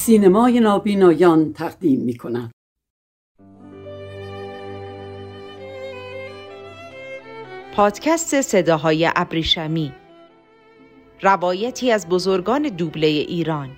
سینمای نابینایان تقدیم می‌کند. پادکست صداهای ابریشمی، روایتی از بزرگان دوبله ایران.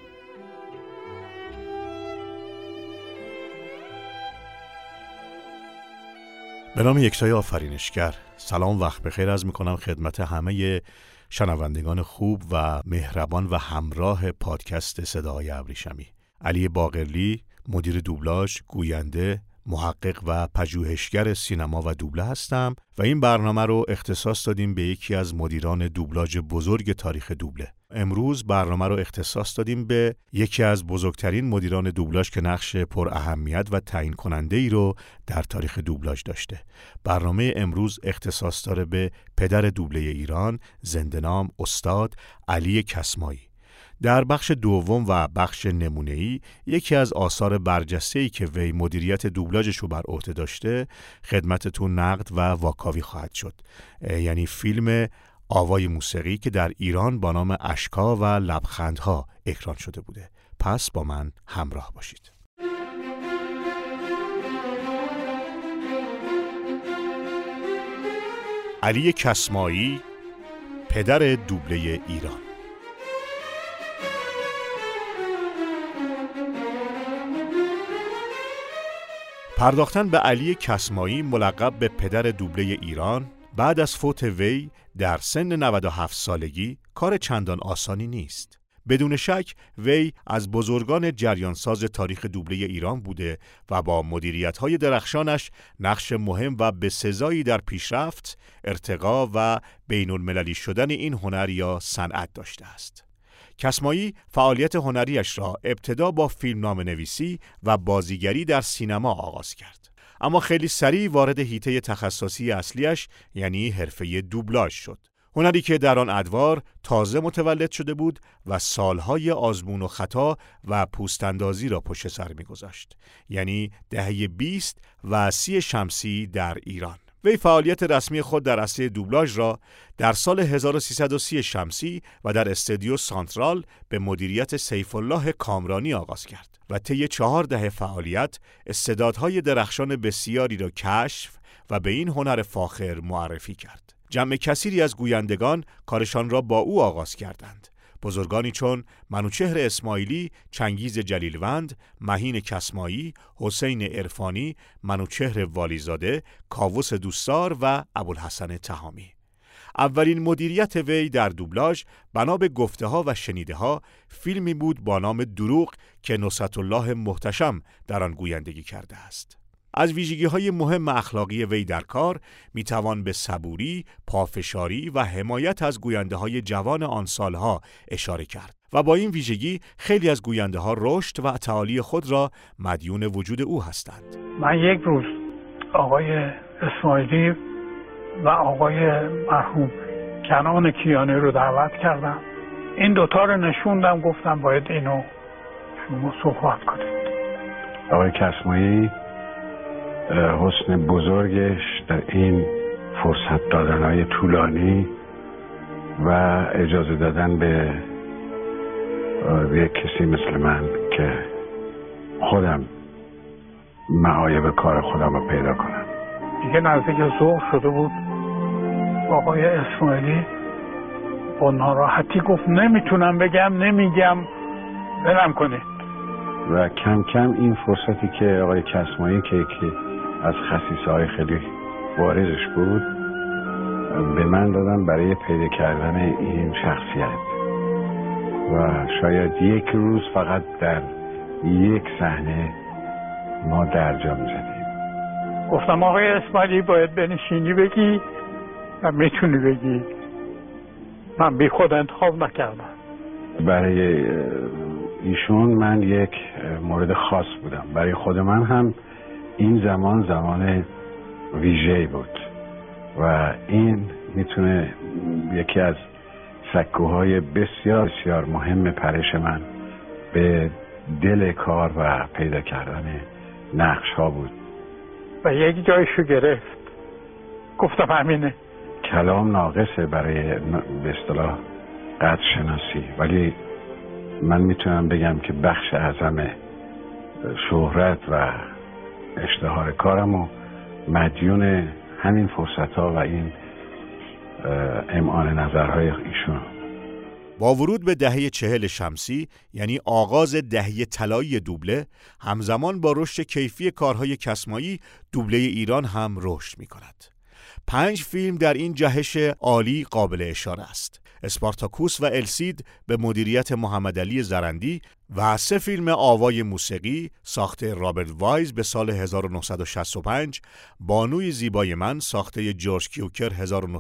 به نام یکتای آفرینشگر، سلام، وقت بخیر عرض میکنم خدمت همه شنوندگان خوب و مهربان و همراه پادکست صداهای ابریشمی. علی باقرلی، مدیر دوبلاژ، گوینده، محقق و پژوهشگر سینما و دوبله هستم و این برنامه رو اختصاص دادیم به یکی از مدیران دوبلاژ بزرگ تاریخ دوبله. امروز برنامه رو اختصاص دادیم به یکی از بزرگترین مدیران دوبلاژ که نقش پر اهمیت و تعیین کننده ای رو در تاریخ دوبلاژ داشته. برنامه امروز اختصاص داره به پدر دوبله ایران، زنده‌نام استاد علی کسمایی. در بخش دوم و بخش نمونه‌ای یکی از آثار برجسته‌ای که وی مدیریت دوبلاژش رو بر عهده داشته خدمتتون نقد و واکاوی خواهد شد، یعنی فیلم آوای موسیقی که در ایران با نام اشک‌ها و لبخندها اکران شده بوده. پس با من همراه باشید. علی کسمایی، پدر دوبله ایران. پرداختن به علی کسمایی ملقب به پدر دوبله ایران بعد از فوت وی در سن 97 سالگی کار چندان آسانی نیست. بدون شک وی از بزرگان جریانساز تاریخ دوبله ایران بوده و با مدیریت‌های درخشانش نقش مهم و بسزایی در پیشرفت، ارتقا و بین‌المللی شدن این هنر یا صنعت داشته است. کسمایی فعالیت هنریش را ابتدا با فیلمنامه‌نویسی و بازیگری در سینما آغاز کرد، اما خیلی سریع وارد حیطه تخصصی اصلیش یعنی حرفه دوبلاژ شد. هنری که در آن ادوار تازه متولد شده بود و سالهای آزمون و خطا و پوستاندازی را پشت سر می‌گذاشت، یعنی دهه 20 و 30 شمسی در ایران. وی فعالیت رسمی خود در عرصه دوبلاژ را در سال 1330 شمسی و در استودیو سانترال به مدیریت سیف الله کامرانی آغاز کرد و طی 4 دهه فعالیت استعدادهای درخشان بسیاری را کشف و به این هنر فاخر معرفی کرد. جمع کثیری از گویندگان کارشان را با او آغاز کردند. بزرگانی چون منوچهر اسماعیلی، چنگیز جلیلوند، مهین کسمایی، حسین عرفانی، منوچهر والیزاده، کاووس دوستار و ابوالحسن تهامی. اولین مدیریت وی در دوبلاژ بنا به گفته‌ها و شنیده‌ها فیلمی بود با نام دروغ که نصرت الله محتشم در آن گویندگی کرده است. از ویژگی‌های مهم اخلاقی وی در کار می‌توان به صبوری، پافشاری و حمایت از گوینده‌های جوان آن سالها اشاره کرد و با این ویژگی خیلی از گوینده‌ها رشد و تعالی خود را مدیون وجود او هستند. من یک روز آقای اسماعیلی و آقای مرحوم کنعان کیانی رو دعوت کردم. این دوتا رو نشوندم، گفتم باید اینو شما صحبت کنید. آقای کسمایی حسن بزرگش در این فرصت دادنهای طولانی و اجازه دادن به یک کسی مثل من که خودم معایب کار خودم رو پیدا کنم. دیگه نزدیک ظهر شده بود. آقای اسماعیلی با ناراحتی گفت نمیتونم بگم، نمیگم، بلم کنید. و کم کم این فرصتی که آقای کسمایی که یکی از خصیصه‌های خیلی بارزش بود به من دادن برای پیدا کردن این شخصیت و شاید یک روز فقط در یک صحنه ما درجا می‌زدیم. گفتم آقای اسماعیلی باید بنشینی بگی و میتونی بگی، من بی خود انتخاب نکردم. برای ایشون من یک مورد خاص بودم. برای خود من هم این زمان ویژه‌ای بود و این میتونه یکی از سکوهای بسیار بسیار مهم پرش من به دل کار و پیدا کردن نقش ها بود و یک جایشو گرفت. گفتم همینه. کلام ناقصه برای به اصطلاح قدر شناسی، ولی من میتونم بگم که بخش اعظم شهرت و اشتهار کارمو مدیون همین فرصت‌ها و این امعان نظرهای ایشون. با ورود به دهه 40 شمسی، یعنی آغاز دهه طلایی دوبله، همزمان با رشد کیفی کارهای کسمایی، دوبله ایران هم رشد می‌کند. 5 فیلم در این جهش عالی قابل اشاره است: اسپارتاکوس و السید به مدیریت محمدعلی زرندی و 3 فیلم آوای موسیقی ساخته رابرت وایز به سال 1965، بانوی زیبای من ساخته جورج کیوکر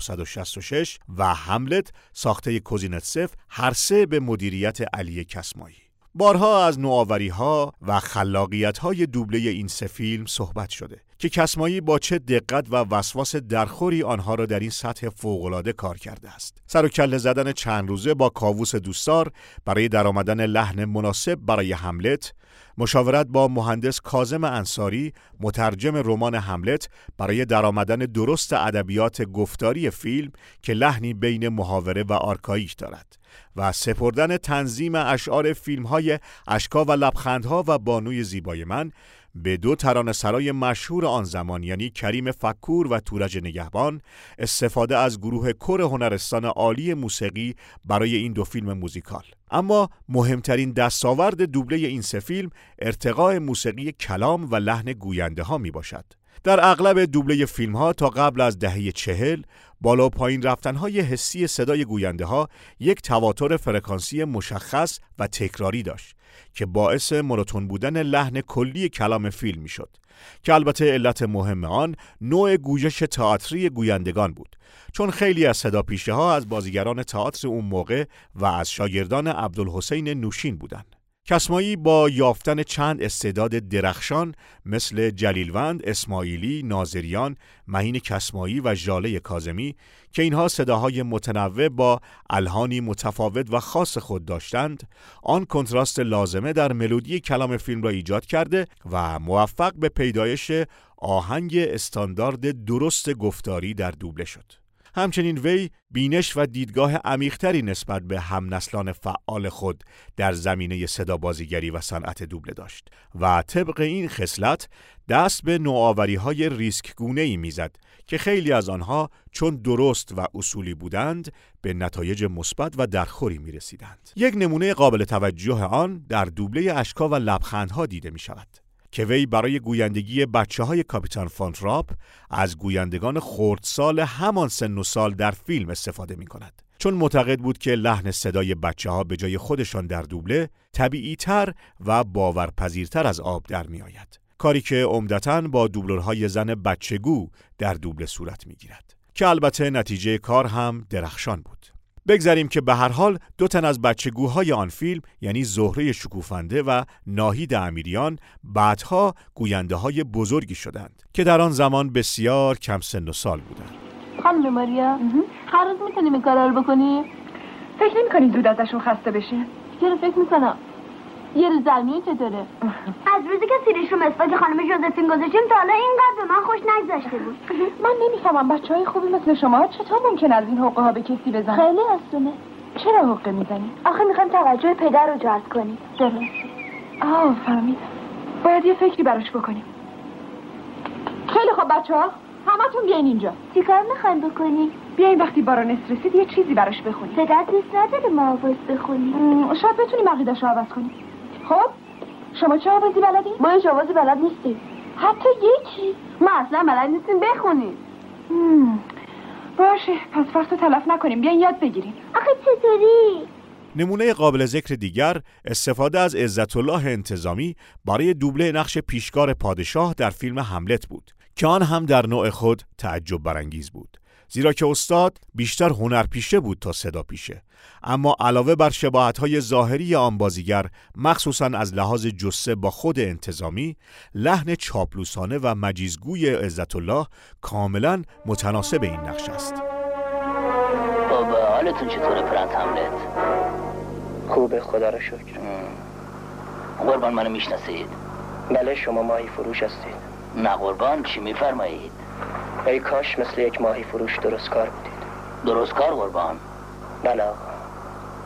1966 و هملت ساخته کوزینتسف، هر 3 به مدیریت علی کسمایی. بارها از نوآوری‌ها و خلاقیت‌های دوبله این 3 فیلم صحبت شده که کسمایی با چه دقت و وسواس درخوری آنها را در این سطح فوق‌العاده کار کرده است. سر و کله زدن چند روزه با کاووس دوستدار برای درآمدن لحن مناسب برای هملت، مشاورت با مهندس کاظم انصاری مترجم رمان هملت برای درآمدن درست ادبیات گفتاری فیلم که لحنی بین محاوره و آرکایک دارد و سپردن تنظیم اشعار فیلم‌های اشکا و لبخندها و بانوی زیبای من به 2 ترانه‌سرای مشهور آن زمان، یعنی کریم فکور و تورج نگهبان، استفاده از گروه کور هنرستان عالی موسیقی برای این 2 فیلم موزیکال. اما مهمترین دستاورد دوبله این 3 فیلم ارتقاء موسیقی کلام و لحن گوینده ها می باشد. در اغلب دوبله فیلم ها تا قبل از دهه 40 بالا و پایین رفتن های حسی صدای گوینده ها یک تواتر فرکانسی مشخص و تکراری داشت که باعث مونوتون بودن لحن کلی کلام فیلم می شد، که البته علت مهم آن نوع گویش تئاتری گویندگان بود، چون خیلی از صداپیشه ها از بازیگران تئاتر اون موقع و از شاگردان عبدالحسین نوشین بودند. کسمایی با یافتن چند استعداد درخشان مثل جلیلوند، اسماعیلی، ناظریان، مهین کسمایی و ژاله کاظمی که اینها صداهای متنوع با الحانی متفاوت و خاص خود داشتند، آن کنتراست لازمه در ملودی کلام فیلم را ایجاد کرده و موفق به پیدایش آهنگ استاندارد درست گفتاری در دوبله شد. همچنین وی بینش و دیدگاه عمیق‌تری نسبت به همنسلان فعال خود در زمینه صدا بازیگری و صنعت دوبله داشت و طبق این خصلت دست به نوآوری‌های ریسک‌گونه‌ای می‌زد که خیلی از آنها چون درست و اصولی بودند به نتایج مثبت و درخوری می‌رسیدند. یک نمونه قابل توجه آن در دوبله اشکا و لبخندها دیده می‌شود که وی برای گویندگی بچه‌های کاپیتان فونتراپ از گویندگان خردسال همان سن و سال در فیلم استفاده می‌کند، چون معتقد بود که لحن صدای بچه‌ها به جای خودشان در دوبله طبیعی‌تر و باورپذیرتر از آب در می‌آید، کاری که عمدتاً با دوبلورهای زن بچگو در دوبله صورت می‌گیرد که البته نتیجه کار هم درخشان بود. بگذاریم که به هر حال 2 تن از بچگوهای آن فیلم، یعنی زهره شکوفنده و ناهید امیریان، بعدها گوینده های بزرگی شدند که در آن زمان بسیار کم سن و سال بودند. خانم ماریا، هر روز میتونیم این کارا رو بکنی؟ فکر نمی‌کنی زود ازشون خسته بشین؟ چرا فکر میکنم؟ یه روز زلمیه چطوره؟ از روزی که سیریش رو مسواک خانم جوزفین گذاشتیم تا حالا اینقدر به من خوش نگذشته بود. من نمیفهمم بچهای خوبی مثل شما چطور ممکن از این حقه ها به کسی بزنن؟ خیلی آسونه. چرا حقه میزنی؟ آخه میخوایم توجه پدر رو جلب کنیم. درسته. فهمیدم. باید یه فکری براش بکنیم. خیلی خوب بچه‌ها، همتون بیاین اینجا. چیکار میخوایم بکنی؟ بیاین وقتی بارانس رسید یه چیزی براش بخونیم. پدر دوست نداره ما آواز بخونیم. شاید بتونیم عقیده‌شو عوض کنیم. خب شما چه آوازی بلدین؟ ما هیچ آوازی بلد نیستیم. حتی یکی؟ ما اصلا بلد نیستیم بخونیم. باشه، پس وقتو تلف نکنیم، بیاین یاد بگیریم. آخه چطوری؟ نمونه قابل ذکر دیگر استفاده از عزت الله انتظامی برای دوبله نقش پیشکار پادشاه در فیلم هملت بود که آن هم در نوع خود تعجب برانگیز بود، زیرا که استاد بیشتر هنرپیشه بود تا صداپیشه، اما علاوه بر شباهت‌های ظاهری آن بازیگر، مخصوصاً از لحاظ جثه با خود انتظامی، لحن چاپلوسانه و مجیزگوی عزت الله کاملاً متناسب این نقش است. بابا حالتون چطوره پرنس هملت؟ خوبه خدا رو شکر. قربان منو میشناسید؟ بله شما ماهی فروش هستید. نه قربان، چی میفرمایید؟ ای کاش مثل یک ماهی فروش درست کار بودید. درست کار قربان؟ بله آقا.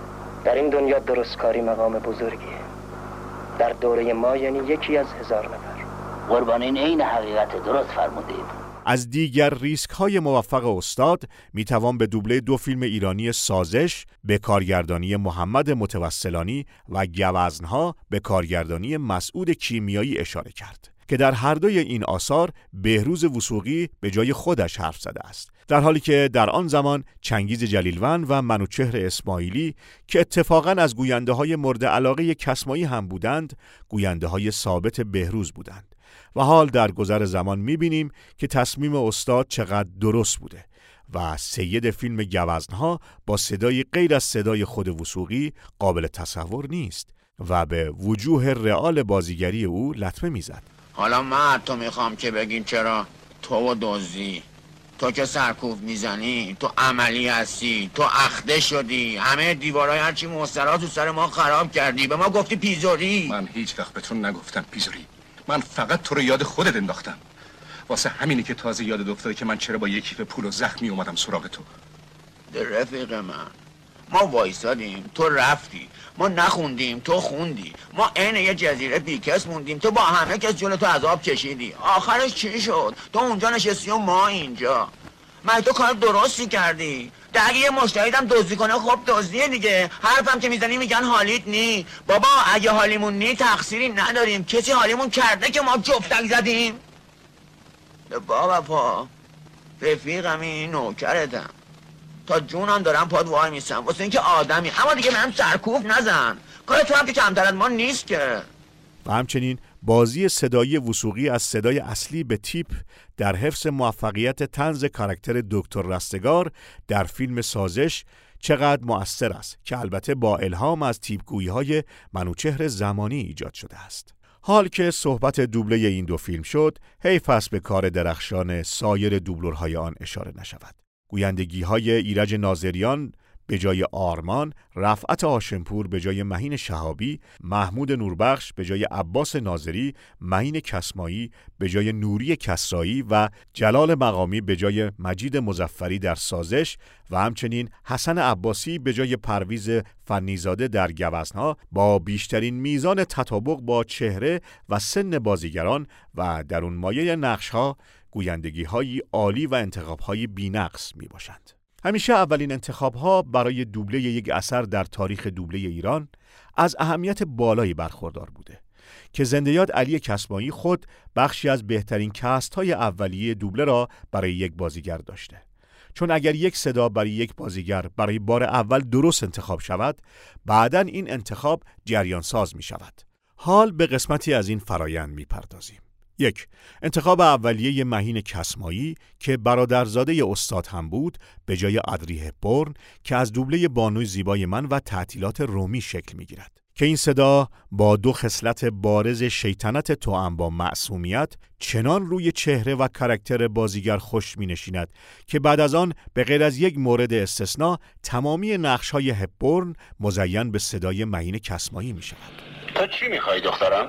در این دنیا درستکاری مقام بزرگیه. در دوره ما یعنی 1 از 1000 نفر. قربان این عین حقیقت، درست فرمودید. از دیگر ریسک‌های موفق استاد میتوان به دوبله 2 فیلم ایرانی سازش به کارگردانی محمد متوسلانی و گوزن‌ها به کارگردانی مسعود کیمیایی اشاره کرد که در هر دوی این آثار بهروز وثوقی به جای خودش حرف زده است، در حالی که در آن زمان چنگیز جلیلوند و منوچهر اسماعیلی که اتفاقاً از گوینده‌های مورد علاقه کسمایی هم بودند، گوینده‌های ثابت بهروز بودند. و حال در گذر زمان می‌بینیم که تصمیم استاد چقدر درست بوده و سید فیلم گوزن‌ها با صدای غیر از صدای خود وثوقی قابل تصور نیست و به وجوه رئال بازیگری او لطمه میزد. حالا من تو میخوام که بگین چرا تو و دزدی، تو که سرکوف میزنی، تو عملی هستی، تو اخته شدی، همه دیوارای هرچی مسترا تو سر ما خراب کردی، به ما گفتی پیزوری. من هیچ وقت بهتون نگفتم پیزوری، من فقط تو رو یاد خودت انداختم. واسه همینی که تازه یادت افتاده که من چرا با یه کیف پول و زخمی اومدم سراغ تو. رفیق من، ما وایسادیم تو رفتی، ما نخوندیم تو خوندی، ما عین یه جزیره بیکس موندیم، تو با همه کس جلو تو عذاب کشیدی، آخرش چی شد؟ تو اونجا نشستی و ما اینجا. من تو کار درستی کردی. اگه یه مشتریدم دزدی کنه خب دزدیه دیگه. حرفم که میزنی میگن حالیت نی. بابا اگه حالیمون نی تقصیری نداریم، کسی حالیمون کرده که ما جفتک زدیم؟ بابا پا رفیقمی نوکرتم، تا جونم دارم پاد وای میسم واسه اینکه آدمی، اما دیگه من سرکوف نزن. کار تو هم که کمتر از ما نیست که. و همچنین بازی صدایی وثوقی از صدای اصلی به تیپ در حفظ موفقیت طنز کاراکتر دکتر رستگار در فیلم سازش چقدر مؤثر است که البته با الهام از تیپگویی‌های منوچهر زمانی ایجاد شده است. حال که صحبت دوبله این 2 فیلم شد، حیف است به کار درخشان سایر دوبلورهای آن اشاره نشود. گویندگی‌های ایرج ناظریان به جای آرمان، رفعت هاشمپور به جای مهین شهابی، محمود نوربخش به جای عباس ناظری، مهین کسمایی به جای نوری کسرایی و جلال مقامی به جای مجید مظفری در سازش و همچنین حسن عباسی به جای پرویز فنیزاده در گوزن‌ها با بیشترین میزان تطابق با چهره و سن بازیگران و درون مایه نقش‌ها، گویندگی‌های عالی و انتخاب‌های بی‌نقص میباشند. همیشه اولین انتخاب‌ها برای دوبله یک اثر در تاریخ دوبله ایران از اهمیت بالایی برخوردار بوده که زنده‌یاد علی کسمایی خود بخشی از بهترین کست‌های اولیه دوبله را برای یک بازیگر داشته. چون اگر یک صدا برای یک بازیگر برای بار اول درست انتخاب شود، بعداً این انتخاب جریان ساز می شود. حال به قسمتی از این فرایند می پردازیم. 1. انتخاب اولیه مهین کسمایی که برادرزاده استاد هم بود به جای ادری هپبورن که از دوبله بانوی زیبای من و تعطیلات رومی شکل می گیرد که این صدا با 2 خصلت بارز شیطنت توأم با معصومیت چنان روی چهره و کاراکتر بازیگر خوش می نشیند که بعد از آن به غیر از یک مورد استثناء تمامی نقش‌های هپبورن مزین به صدای مهین کسمایی می شود. تو چی می خواهی دخترم؟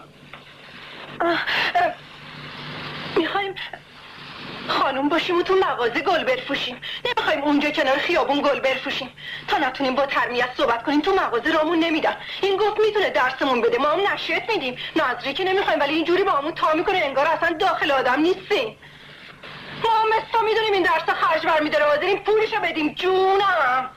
میخوایم خانوم باشیم و تو مغازه گل بفروشیم، نمیخوایم اونجا کنار خیابون گل بفروشیم. تا نتونیم با ترمیت صحبت کنیم تو مغازه رامون نمیدن. این گفت میتونه درسمون بده، ما هم نشریت میدیم. نظری که نمیخوایم ولی اینجوری با همون تا میکنه انگار اصلا داخل آدم نیستیم. ما هم مثلا میدونیم این درس خرج برمیداره، حاضرین پولشو بدیم. جونم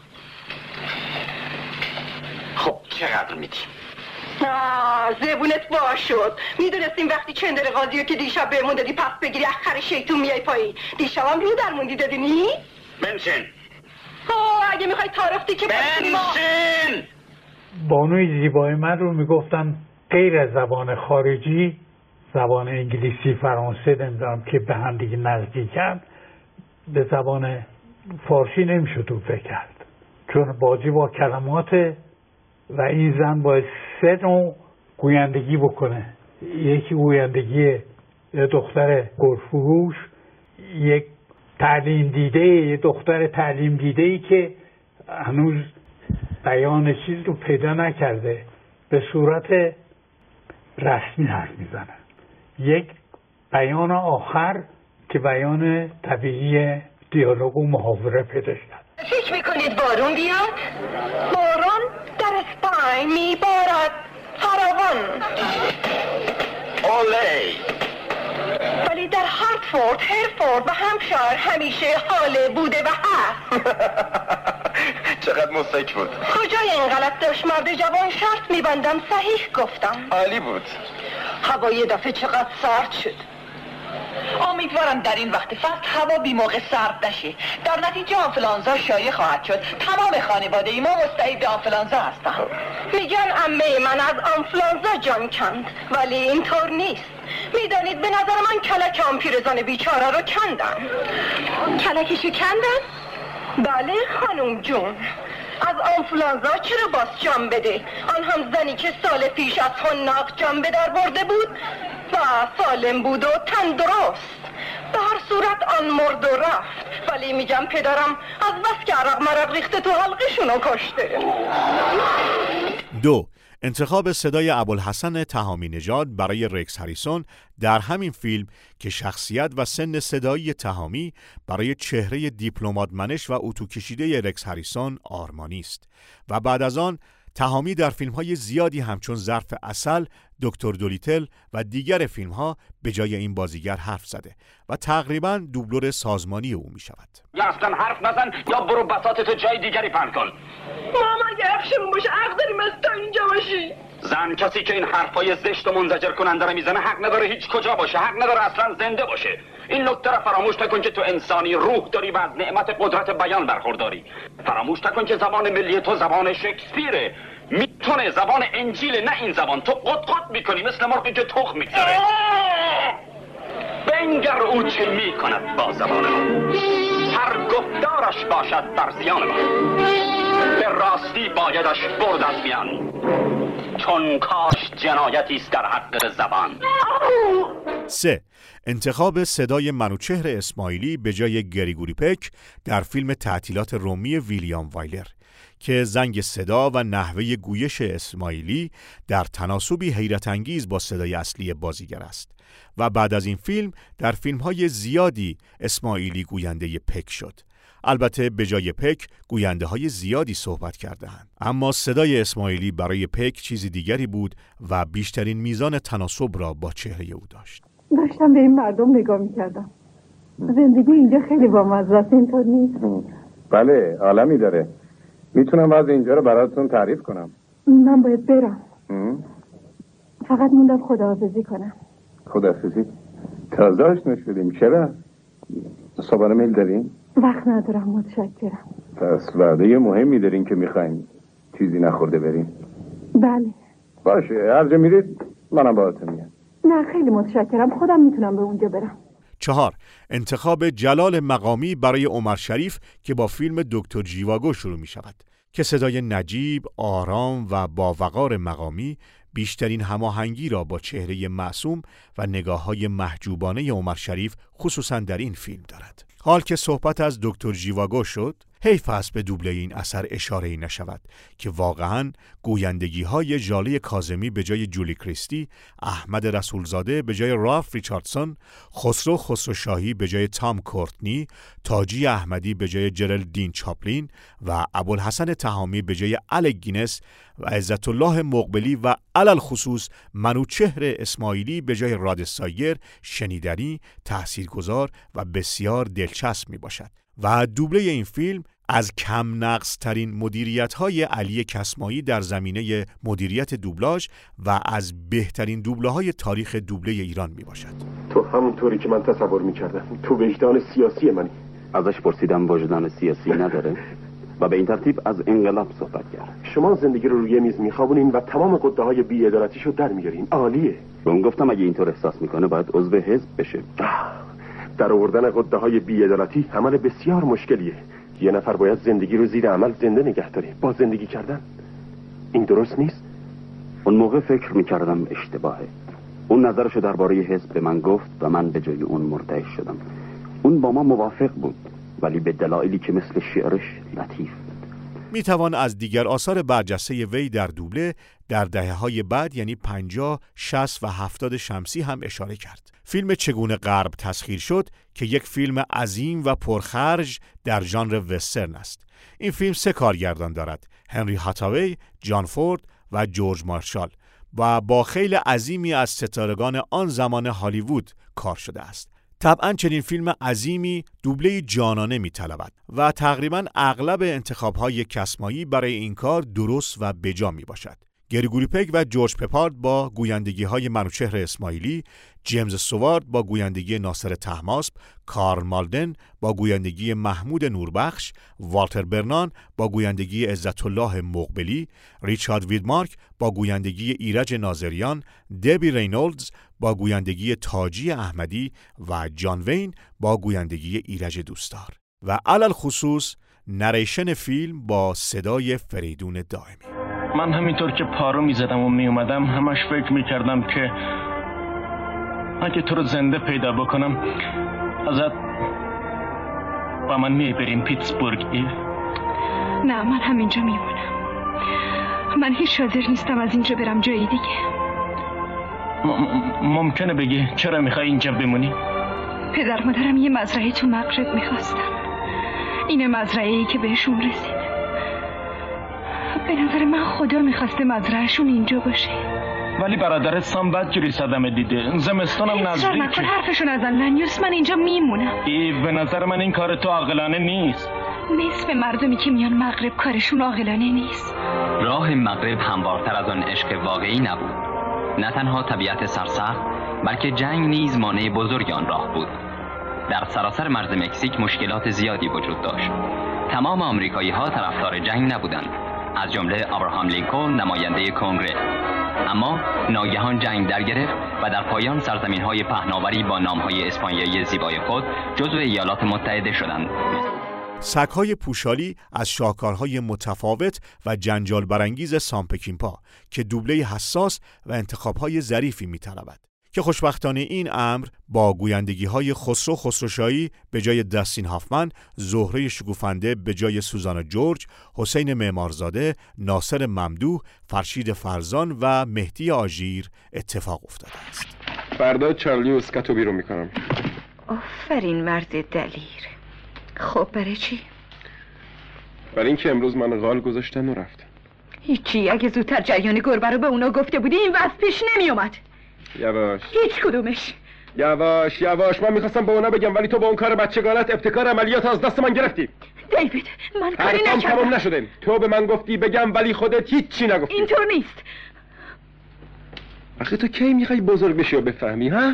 خب چقدر میدیم؟ زبونت باز شد. میدونستیم وقتی چندر قاضیو که دیشب بهمون دادی پس بگیری اخر شیطون میای پایین. دیشب هم رو درموندی دادی نی؟ بنشین. اگه میخوای تعارفتی که بنشین. بانوی زیبای من رو میگفتن غیر از زبان خارجی، زبان انگلیسی، فرانسه نمیدونم که به هم دیگه نزدیکن، به زبان فارسی نمیشد او فکر کرد، چون بازی با کلمات و این زن باید 3 نوع گویندگی بکنه. یکی گویندگی دختر گلفروش، یک تعلیم دیده، یک دختر تعلیم دیده‌ای که هنوز بیان چیز رو پیدا نکرده، به صورت رسمی حرف میزنه. یک بیان آخر که بیان طبیعی دیالوگ و محاوره پیدا شد. فکر میکنید بارون بیاد؟ بارون در های میبارد فراوان. اولی. ولی در هارتفورد، هرفورد و همشایر همیشه حاله بوده و هست. چقدر مضحک بود. کجای این غلط داشت مرد جوان؟ شرط میبندم صحیح گفتم. عالی بود. هوا یه دفعه چقدر سرد شد. امیدوارم در این وقت فصل هوا بی موقع سرد نشه. در نتیجه آنفلانزا شایع خواهد شد. تمام خانواده ای ما مستعد آنفلانزا هستن. میگن عمه من از آنفلانزا جان کند، ولی اینطور نیست. میدانید به نظر من کلک آن پیرزن بیچاره رو کندن. کلکشو کندن؟ بله خانم جون. از آنفلانزا چرا باز جان بده؟ آن هم زنی که سال پیش از حناق جان به در برده بود و سالم بود و تندرست. به هر صورت آن مرد و رفت. ولی میگم پدرم از بس که عرق مرق ریخته تو حلقشونو کشته. 2. انتخاب صدای ابوالحسن تهامی نژاد برای رکس هریسون در همین فیلم که شخصیت و سن صدایی تهامی برای چهره دیپلمات منش و اتو کشیده رکس هریسون آرمانی است و بعد از آن تهامی در فیلم‌های زیادی همچون ظرف عسل، دکتر دولیتل و دیگر فیلم‌ها به جای این بازیگر حرف زده و تقریباً دوبلور سازمانی او می‌شود. یا اصلا حرف نزن یا برو بساطتو جای دیگری پهن کن. ماما اگه حقشمون باشه حق داریم از تا اینجا باشی. زن کسی که این حرفای زشت و منزجر کننده رو میزنه حق نداره هیچ کجا باشه، حق نداره اصلا زنده باشه. این نکته رو فراموش نکن که تو انسانی روح داری و از نعمت قدرت بیان برخورداری. فراموش نکن که زبان ملی تو زبان شکسپیره. میتونه زبان انجیل، نه این زبان. تو قط میکنی مثل مرغی که تخم میگذاره. بنگر او چه میکند با زبان ما. هر گفتارش باشد بر زیان ما. به راستی بایدش برد از میان، چون کاش جنایتی است در حق زبان. 3. انتخاب صدای منوچهر اسماعیلی به جای گریگوری پک در فیلم تعطیلات رومی ویلیام وایلر که زنگ صدا و نحوه گویش اسماعیلی در تناسبی حیرت انگیز با صدای اصلی بازیگر است و بعد از این فیلم در فیلم‌های زیادی اسماعیلی گوینده پک شد. البته به جای پک گوینده های زیادی صحبت کرده‌اند، اما صدای اسماعیلی برای پک چیزی دیگری بود و بیشترین میزان تناسب را با چهره او داشت. داشتم به این مردم نگاه می‌کردم. زندگی اینجا خیلی بامزه است، اینطور نیست؟ بله، عالمی داره. میتونم از اینجا رو براتون تعریف کنم. من باید برم. فقط موندم خداحافظی کنم. خداحافظی؟ تازه آشنا شدیم. چرا؟ صبحانه میل دارین؟ وقت ندارم، متشکرم. پس وعده مهمی دارین که میخواین چیزی نخورده برین؟ بله. باشه، هر جا میرید منم باهاتون میام. نه خیلی متشکرم، خودم میتونم به اونجا برم. 4. انتخاب جلال مقامی برای عمر شریف که با فیلم دکتر جیواگو شروع می شود که صدای نجیب، آرام و با وقار مقامی بیشترین هماهنگی را با چهره معصوم و نگاه‌های محجوبانه عمر شریف خصوصا در این فیلم دارد. حال که صحبت از دکتر جیواگو شد، حیف است به دوبله این اثر اشاره‌ای نشود که واقعاً گویندگی‌های ژاله کاظمی به جای جولی کریستی، احمد رسولزاده به جای رالف ریچاردسون، خسرو خسروشاهی به جای تام کورتنی، تاجی احمدی به جای جرالدین چاپلین و ابوالحسن تهامی به جای الک گینس و عزت الله مقبلی و علل خصوص منوچهر اسماعیلی به جای راد سایر شنیدنی، تاثیرگذار و بسیار دلچسب می باشد. و دوبله این فیلم از کم نقص ترین مدیریت‌های علی کسمایی در زمینه مدیریت دوبلاژ و از بهترین دوبله‌های تاریخ دوبله ایران می باشد. تو همونطوری که من تصور می‌کردم، تو وجدان سیاسی منی. ازش پرسیدم وجدان سیاسی نداره و به این ترتیب از انقلاب صحبت کرد. شما زندگی رو روی میز می‌خوابونین و تمام قده‌های بی‌عدالتیشو در میارین. عالیه. اون گفتم اگه اینطور احساس میکنه باید عضو حزب بشه. در آوردن قده‌های بی‌عدالتی عمل بسیار مشکلیه. یه نفر باید زندگی رو زیر عمل زنده نگه داره. با زندگی کردن این درست نیست؟ اون موقع فکر میکردم اشتباهه. اون نظرشو درباره حزب به من گفت و من به جای اون مرتعش شدم. اون با ما موافق بود ولی به دلایلی که مثل شعرش لطیف بود. میتوان از دیگر آثار برجسته وی در دوبله در دهه‌های بعد یعنی 50، 60 و 70 شمسی هم اشاره کرد. فیلم چگونه غرب تسخیر شد که یک فیلم عظیم و پرخرج در ژانر وسترن است. این فیلم 3 کارگردان دارد: هنری هاتاوی، جان فورد و جورج مارشال و با خیلی عظیمی از ستارگان آن زمان هالیوود کار شده است. طبعاً چنین فیلم عظیمی دوبله جانانه می‌طلبد و تقریباً اغلب انتخاب‌های کسمایی برای این کار درست و بجا میباشد. گریگوری پک و جورج پپارد با گویندگی‌های منوچهر اسماعیلی، جیمز سوارد با گویندگی ناصر طهماسب، کارل مالدن با گویندگی محمود نوربخش، والتر برنان با گویندگی عزت الله مقبلی، ریچارد ویدمارک با گویندگی ایرج ناظریان، دبی رینولدز با گویندگی تاجی احمدی و جان وین با گویندگی ایرج دوستدار و علل خصوص نریشن فیلم با صدای فریدون دائمی. من همینطور که پارو میزدم و میومدم همش فکر میکردم که اگه تو رو زنده پیدا بکنم ازت با من میبریم پیتسبورگ. نه، من همینجا میمونم. من هیچ حاضر نیستم از اینجا برم جایی دیگه. ممکنه بگی چرا میخوای اینجا بمونی؟ پدر مادرم یه مزرعه تو مغرب میخواستن. اینه مزرعه‌ای که بهشون رسید. به نظر من خدا میخواسته مزرعهشون اینجا باشه. ولی برادرت سام بدجوری صدمه دیده. زمستانم نزدیکه. اصرار حرفشو نزن لنیوس، من اینجا میمونم. به نظر من این کار تو عاقلانه نیست. نصف مردمی که میان مغرب کارشون عاقلانه نیست. راه مغرب هموارتر از آن عشق واقعی نبود. نه تنها طبیعت سرسخت بلکه جنگ نیز مانع بزرگ آن راه بود. در سراسر مرز مکزیک مشکلات زیادی وجود داشت. تمام آمریکایی ها طرفدار جنگ نبودند، از جمله ابراهام لینکلن نماینده کنگره. اما ناگهان جنگ در گرفت و در پایان سرزمین‌های پهناوری با نام‌های اسپانیایی زیبای خود جزو ایالات متحده شدند. سگ‌های پوشالی از شاهکارهای متفاوت و جنجال برانگیز سام پکینپا که دوبله حساس و انتخاب‌های ظریفی می‌طلبد که خوشبختانه این امر با گویندگی‌های خسرو خسروشاهی به جای دستین هافمن، زهره شکوفنده به جای سوزانا جورج، حسین معمارزاده، ناصر ممدوح، فرشید فرزان و مهدی آژیر اتفاق افتاده است. فردا چارلی و اسکاتو بیرون میکنم. آفرین مرد دلیر. خب برای چی؟ برای اینکه امروز من غال گذاشتن و رفتن. هیچی، اگه زودتر جریان گربه رو به اونا گفته بودی این وضع پیش نمی اومد. یواش. هیچ کدومش. یواش من میخواستم به اونا بگم ولی تو با اون کار بچگانت ابتکار عملیات از دست من گرفتی. دیوید من کاری نکردم. تمام نشده. تو به من گفتی بگم ولی خودت هیچی نگفتی. اینطور نیست. آخه تو کی میخوای بزرگ بشی و بفهمی ها؟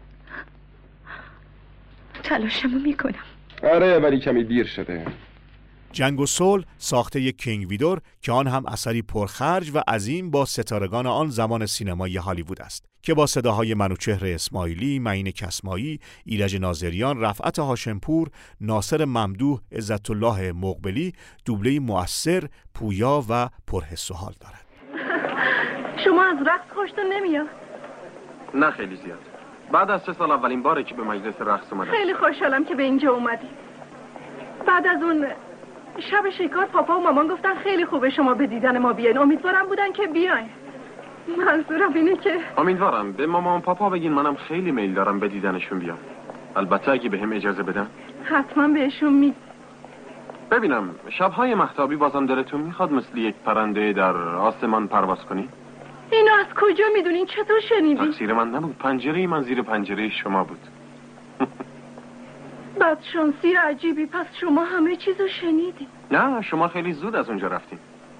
تلاشمو میکنم. آره ولی کمی دیر شده. جنگ و صلح ساخته کینگ ویدور که آن هم اثری پرخرج و عظیم با ستارگان آن زمان سینمای هالیوود است که با صداهای منوچهر اسماعیلی، معین کسمایی، ایرج ناظریان، رفعت هاشمپور، ناصر ممدوح، عزت الله مقبلی دوبله مؤثر، پویا و پرحس و حال دارد. شما از رقص خوشتون نمیاد؟ نه خیلی زیاد. بعد از 3 سال اولین باره که به مجلس رقص اومدم. خیلی خوشحالم که به اینجا اومدی. بعد از اون شب شکار پاپا و مامان گفتن خیلی خوبه شما به دیدن ما بیاین. امیدوارم بودن که بیاین. منظورم اینه که امیدوارم به مامان پاپا بگین منم خیلی میل دارم به دیدنشون بیام. البته اگه بهم اجازه بدن. حتما بهشون می. ببینم شبهای مهتابی بازم دلتون میخواد مثل یک پرنده در آسمان پرواز کنی؟ اینو از کجا میدونین؟ چطور شنیدین؟ تقصیر من نبود. پنجره من زیر پنجره شما بود. بعد شانسی عجیبی. پس شما همه چیزو شنیدین؟ نه شما خیلی زود از اونجا رفتین.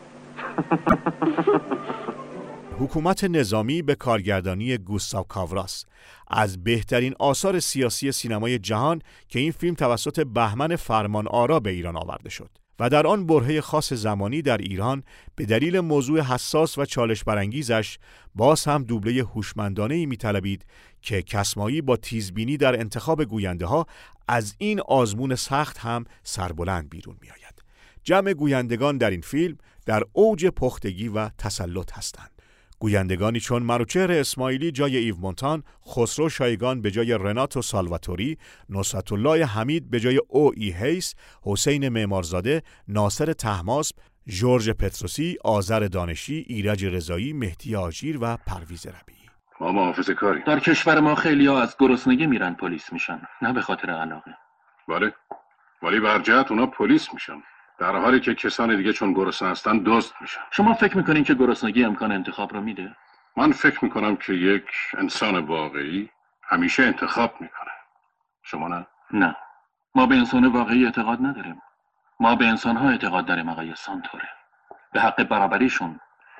حکومت نظامی به کارگردانی گوستاو کاوراس از بهترین آثار سیاسی سینمای جهان که این فیلم توسط بهمن فرمانآرا به ایران آورده شد و در آن برهه خاص زمانی در ایران به دلیل موضوع حساس و چالش برانگیزش باز هم دوبله هوشمندانه‌ای می‌طلبید که کسمایی با تیزبینی در انتخاب گوینده ها از این آزمون سخت هم سربلند بیرون می‌آید. جمع گویندگان در این فیلم در اوج پختگی و تسلط هستند. گویندگانی چون منوچهر اسماعیلی جای ایو مونتان، خسرو شایگان به جای رناتو سالواتوری، نصرت الله حمید به جای او ای هیس، حسین معمارزاده، ناصر طهماسب، جورج پتروسی، آذر دانشی، ایرج رضایی، مهدی آژیر و پرویز ربیعی. ما محافظه کاری. در کشور ما خیلی‌ها از گرسنگی میرن پلیس میشن، نه به خاطر علاقه. بله. ولی برجهت اونا پلیس میشن. در حالی که کسان دیگه چون گرسنه هستن دزد میشن. شما فکر میکنین که گرسنگی امکان انتخاب رو میده؟ من فکر میکنم که یک انسان واقعی همیشه انتخاب میکنه. شما نه؟ نه، ما به انسان واقعی اعتقاد نداریم. ما به انسان‌ها اعتقاد داریم آقای سانتوره. به حق برابریشون،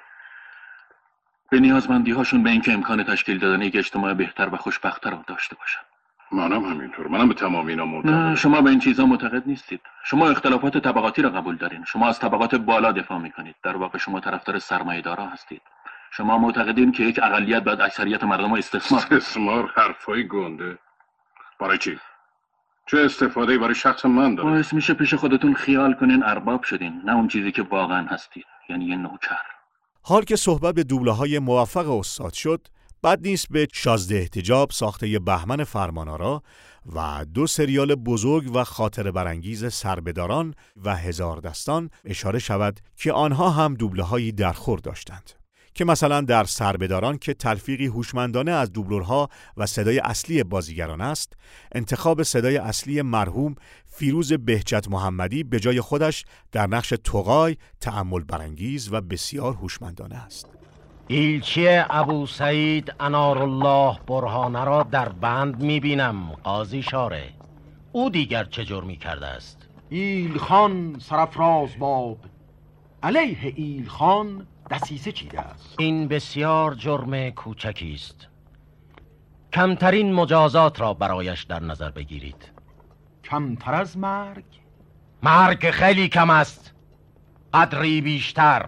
به نیازمندی‌هاشون، به اینکه امکان تشکیل دادن یک اجتماع بهتر و خوشبخت‌تر رو داشته باشن. منم همینطور. منم به تمام اینا معتقدم. نه، شما به این چیزا معتقد نیستید. شما اختلافات طبقاتی را قبول دارین. شما از طبقات بالا دفاع میکنید. در واقع شما طرفدار سرمایه‌دارا هستید. شما معتقدین که یک اقلیت باید اکثریت مردم رو استثمار حرفای گنده. برای چی؟ چه استفاده‌ای برای شخص من داره؟ باعث میشه پیش خودتون خیال کنین ارباب شدین، نه اون چیزی که واقعا هستید، یعنی یه نوکر. حال که صحبت به دوبله‌های موفق استاد شد، بد نیست به شازده احتجاب ساخته بهمن فرمانآرا و 2 سریال بزرگ و خاطره برانگیز سربداران و هزاردستان اشاره شود که آنها هم دوبله‌هایی درخور داشتند. که مثلا در سربداران که تلفیقی هوشمندانه از دوبلورها و صدای اصلی بازیگران است، انتخاب صدای اصلی مرحوم فیروز بهجت محمدی به جای خودش در نقش توغای تأمل برانگیز و بسیار هوشمندانه است. ایلچی ابو سعید انارالله برهانه را در بند می‌بینم قاضی شاره. او دیگر چه جرمی کرده است؟ ایلخان سرافراز باد، علیه ایلخان دسیسه چیده است. این بسیار جرم کوچکی است. کمترین مجازات را برایش در نظر بگیرید. کمتر از مرگ؟ مرگ خیلی کم است. قدری بیشتر.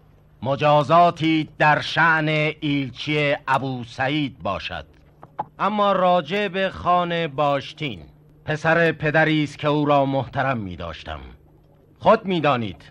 مجازاتی در شأن ایلچی ابو سعید باشد. اما راجع به خان باشتین، پسر پدری است که او را محترم می داشتم. خود می دانید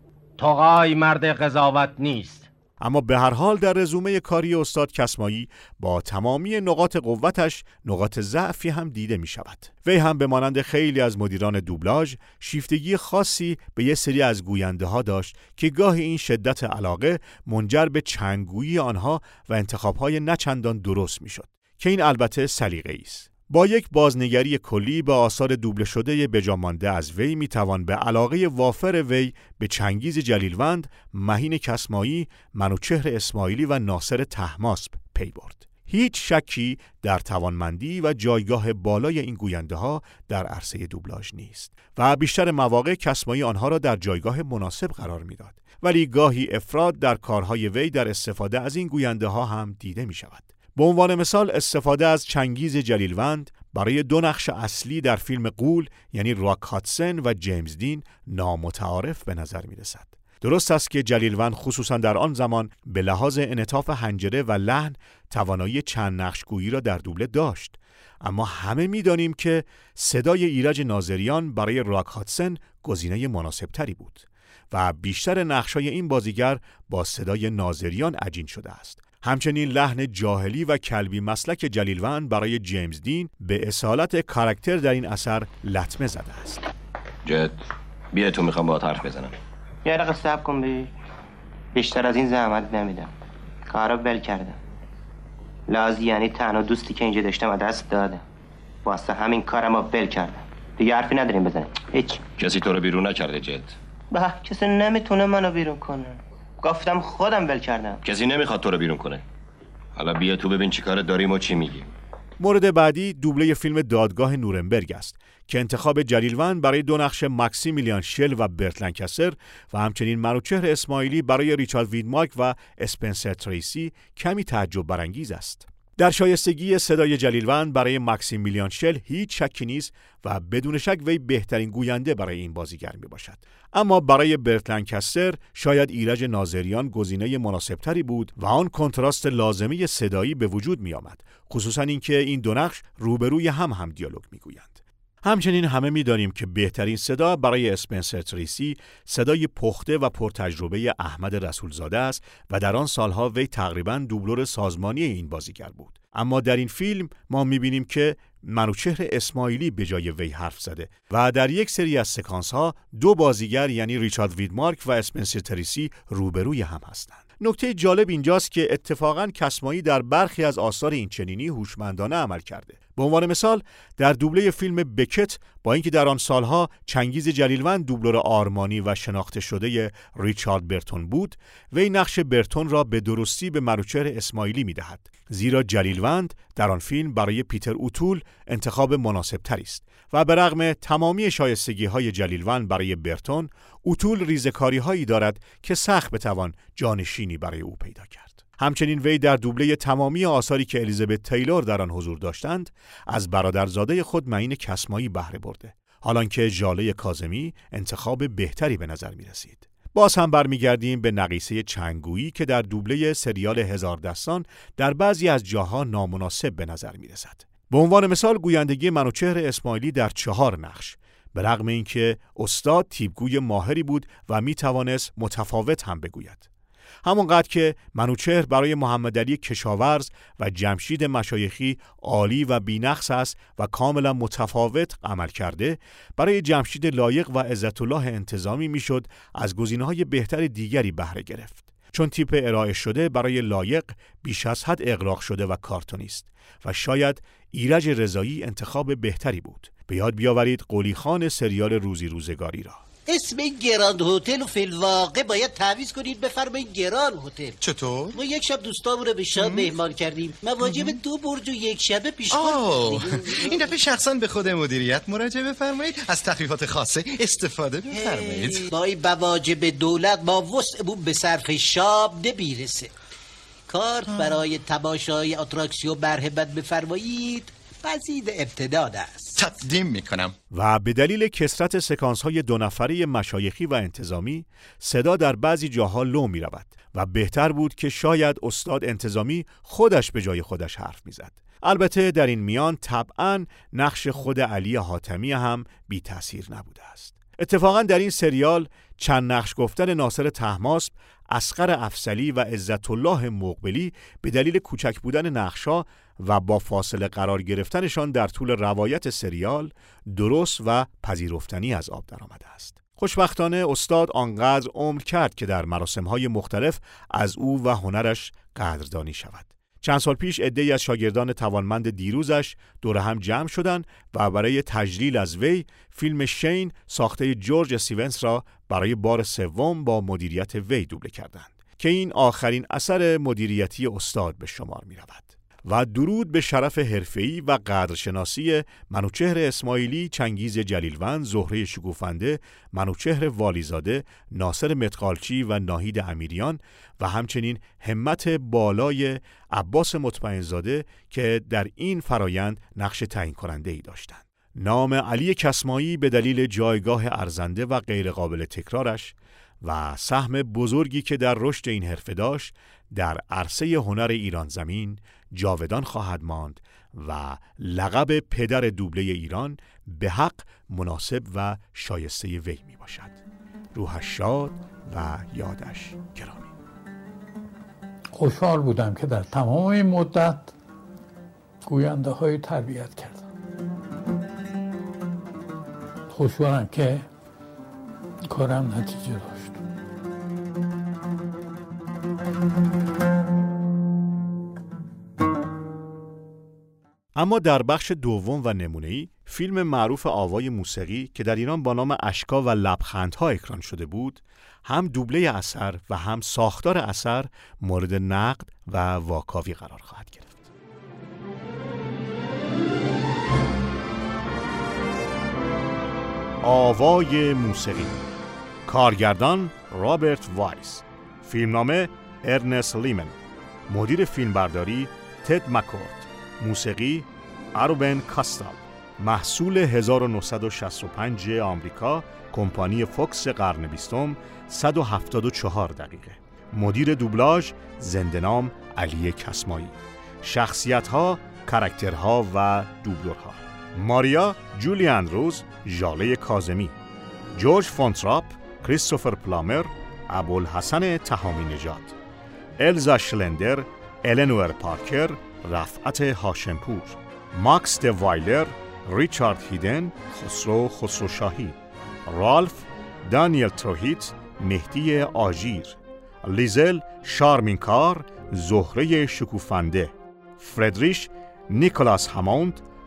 توغای مرد قضاوت نیست. اما به هر حال در رزومه کاری استاد کسمایی با تمامی نقاط قوتش نقاط ضعفی هم دیده می شود. وی هم به مانند خیلی از مدیران دوبلاژ شیفتگی خاصی به یک سری از گوینده ها داشت که گاهی این شدت علاقه منجر به چنگویی آنها و انتخابهای نچندان درست می شد که این البته سلیقه‌ای است. با یک بازنگری کلی به آثار دوبله شده بجامانده از وی میتوان به علاقه وافر وی به چنگیز جلیلوند، مهین کسمایی، منوچهر اسماعیلی و ناصر طهماسب پی برد. هیچ شکی در توانمندی و جایگاه بالای این گوینده ها در عرصه دوبلاژ نیست و بیشتر مواقع کسمایی آنها را در جایگاه مناسب قرار میداد، ولی گاهی افراد در کارهای وی در استفاده از این گوینده ها هم دیده می شود. به عنوان مثال استفاده از چنگیز جلیلوند برای 2 نقش اصلی در فیلم غول یعنی راک هاتسن و جیمز دین نامتعارف به نظر می رسد. درست است که جلیلوند خصوصا در آن زمان به لحاظ انعطاف حنجره و لحن توانایی چند نقشگویی را در دوبله داشت، اما همه می دانیم که صدای ایرج ناظریان برای راک هاتسن گزینه مناسب تری بود و بیشتر نقش‌های این بازیگر با صدای ناظریان عجین شده است. همچنین لحن جاهلی و کلبی مسلک جلیلوند برای جیمز دین به اصالت کاراکتر در این اثر لطمه زده است. جد بیا تو میخوام باهات حرف بزنم. یه دقیقه صبر کن بی. بیشتر از این زحمت نمیدم. کارو ول کردم. لازی یعنی تنها دوستی که اینجا داشتم از دست دادم. واسه همین کارمو ول کردم. دیگه حرفی نداریم بزنیم. هیچ. کسی تو رو بیرون نکرده جد. به کسی نمیتونه منو بیرون کنه. گفتم خودم ول کردم. کسی نمیخواد تو رو بیرون کنه. حالا بیا تو ببین چی کار داریم و چی میگیم. مورد بعدی دوبله فیلم دادگاه نورنبرگ است که انتخاب جلیلوند برای 2 نقش ماکسیمیلیان شل و برت لنکستر و همچنین منوچهر اسماعیلی برای ریچارد ویدمارک و اسپنسر تریسی کمی تعجب برانگیز است. در شایستگی صدای جلیلوند برای ماکسیمیلیان شل هیچ شکی نیست و بدون شک وی بهترین گوینده برای این بازیگر می باشد. اما برای برت لنکستر شاید ایرج ناظریان گزینه مناسبتری بود و آن کنتراست لازمه صدایی به وجود می آمد، خصوصا اینکه این 2 نقش روبروی هم دیالوگ می گویند. همچنین همه می‌دانیم که بهترین صدا برای اسپنسر تریسی صدای پخته و پرتجربه احمد رسولزاده است و در آن سالها وی تقریباً دوبلور سازمانی این بازیگر بود. اما در این فیلم ما می‌بینیم که منوچهر اسماعیلی به جای وی حرف زده و در یک سری از سکانس‌ها 2 بازیگر یعنی ریچارد ویدمارک و اسپنسر تریسی روبروی هم هستند. نکته جالب اینجاست که اتفاقاً کسمایی در برخی از آثار این چنینی هوشمندانه عمل کرده. به عنوان مثال در دوبله فیلم بکت با اینکه در آن سالها چنگیز جلیلوند دوبلور آرمانی و شناخته شده ریچارد برتون بود، وی نقش برتون را به درستی به منوچهر اسماعیلی می‌دهد، زیرا جلیلوند در آن فیلم برای پیتر اوتول انتخاب مناسب تری است و به رغم تمامی شایستگی‌های جلیلوند برای برتون، اوتول ریزکاری‌هایی دارد که سخت بتوان جانشینی برای او پیدا کرد. همچنین وی در دوبله تمامی آثاری که الیزابت تیلور در آن حضور داشتند از برادرزاده خود معین کسمایی بهره برده، حالانکه ژاله کاظمی انتخاب بهتری به نظر می رسید. باز هم برمیگردیم به نقیصه چنگویی که در دوبله سریال هزار دستان در بعضی از جاها نامناسب به نظر می رسد. به عنوان مثال گویندگی منوچهر اسماعیلی در 4 نقش، به رغم اینکه استاد تیپگوی ماهری بود و می توانست متفاوت هم بگوید. همانقدر که منوچهر برای محمدعلی کشاورز و جمشید مشایخی عالی و بی‌نقص است و کاملا متفاوت عمل کرده، برای جمشید لایق و عزت‌الله انتظامی میشد از گزینه‌های بهتر دیگری بهره گرفت، چون تیپ ارائه شده برای لایق بیش از حد اغراق شده و کارتونیست و شاید ایرج رضایی انتخاب بهتری بود. به یاد بیاورید قلی خان سریال روزی روزگاری را. اسم گراند هتل و فی‌الواقع باید تعویض کنید بفرمایید گران هتل. چطور؟ ما یک شب دوستامون رو به شام مهمان کردیم، مواجب 2 برج و 1 شبه پیشخوان. این دفعه شخصا به خود مدیریت مراجعه بفرمایید، از تخفیفات خاصه استفاده بفرمایید. با این مواجب دولت ما وسعمون به صرف شام نمیرسه. کارت برای تماشای اتراکسیون مرحمت بفرمایید، مزید امتنان است. تقدیم میکنم. و به دلیل کثرت سکانس‌های 2 نفره مشایخی و انتظامی، صدا در بعضی جاها لو می رود و بهتر بود که شاید استاد انتظامی خودش به جای خودش حرف میزد. البته در این میان طبعاً نقش خود علی حاتمی هم بی تأثیر نبوده است. اتفاقاً در این سریال چند نقش گفتن ناصر طهماسب، اصغر افضلی و عزت الله مقبلی به دلیل کوچک بودن نقش‌ها و با فاصله قرار گرفتنشان در طول روایت سریال درست و پذیرفتنی از آب درآمده است. خوشبختانه استاد آنقدر عمر کرد که در مراسم‌های مختلف از او و هنرش قدردانی شود. چند سال پیش عده‌ای از شاگردان توانمند دیروزش دور هم جمع شدند و برای تجلیل از وی فیلم شین ساخته جورج استیونز را برای بار 3 با مدیریت وی دوبله کردند که این آخرین اثر مدیریتی استاد به شمار می رود. و درود به شرف حرفه‌ای و قدرشناسی منوچهر اسماعیلی، چنگیز جلیلوند، زهره شکوفنده، منوچهر والیزاده، ناصر متقالچی و ناهید امیریان و همچنین همت بالای عباس مطمئنزاده که در این فرایند نقش تعیین کننده ای داشتند. نام علی کسمایی به دلیل جایگاه ارزنده و غیرقابل تکرارش و سهم بزرگی که در رشد این حرفه داشت در عرصه هنر ایران زمین جاودان خواهد ماند و لقب پدر دوبله ایران به حق مناسب و شایسته وی می باشد. روحش شاد و یادش گرامی. خوشحال بودم که در تمام این مدت گوینده های تربیت کردم. خوشحالم که کارم نتیجه داشت. اما در بخش دوم و نمونه‌ای فیلم معروف آوای موسیقی که در ایران با نام اشکا و لبخندها اکران شده بود، هم دوبله اثر و هم ساختار اثر مورد نقد و واکاوی قرار خواهد گرفت. آوای موسیقی، کارگردان رابرت وایس، فیلمنامه ارنست لیمن، مدیر فیلمبرداری تد مکورد، موسیقی اروبن کاستال، محصول 1965 آمریکا، کمپانی فوکس قرن 20، 174 دقیقه. مدیر دوبلاژ زنده‌نام علی کسمایی. شخصیت‌ها، کاراکترها و دوبلورها: ماریا جولی اندروز، ژاله کاظمی، جورج فونتراپ، کریستوفر پلامر، ابوالحسن تهامی نژاد، الزا شلندر، النور پارکر، رفعت هاشمپور، ماکس دوایلر، ریچارد هیدن، خسرو شاهی، رالف، دانیل تروهیت، مهدی آژیر، لیزل شارمینکار، زهره شکوفنده، فردریش نیکولاس هموند،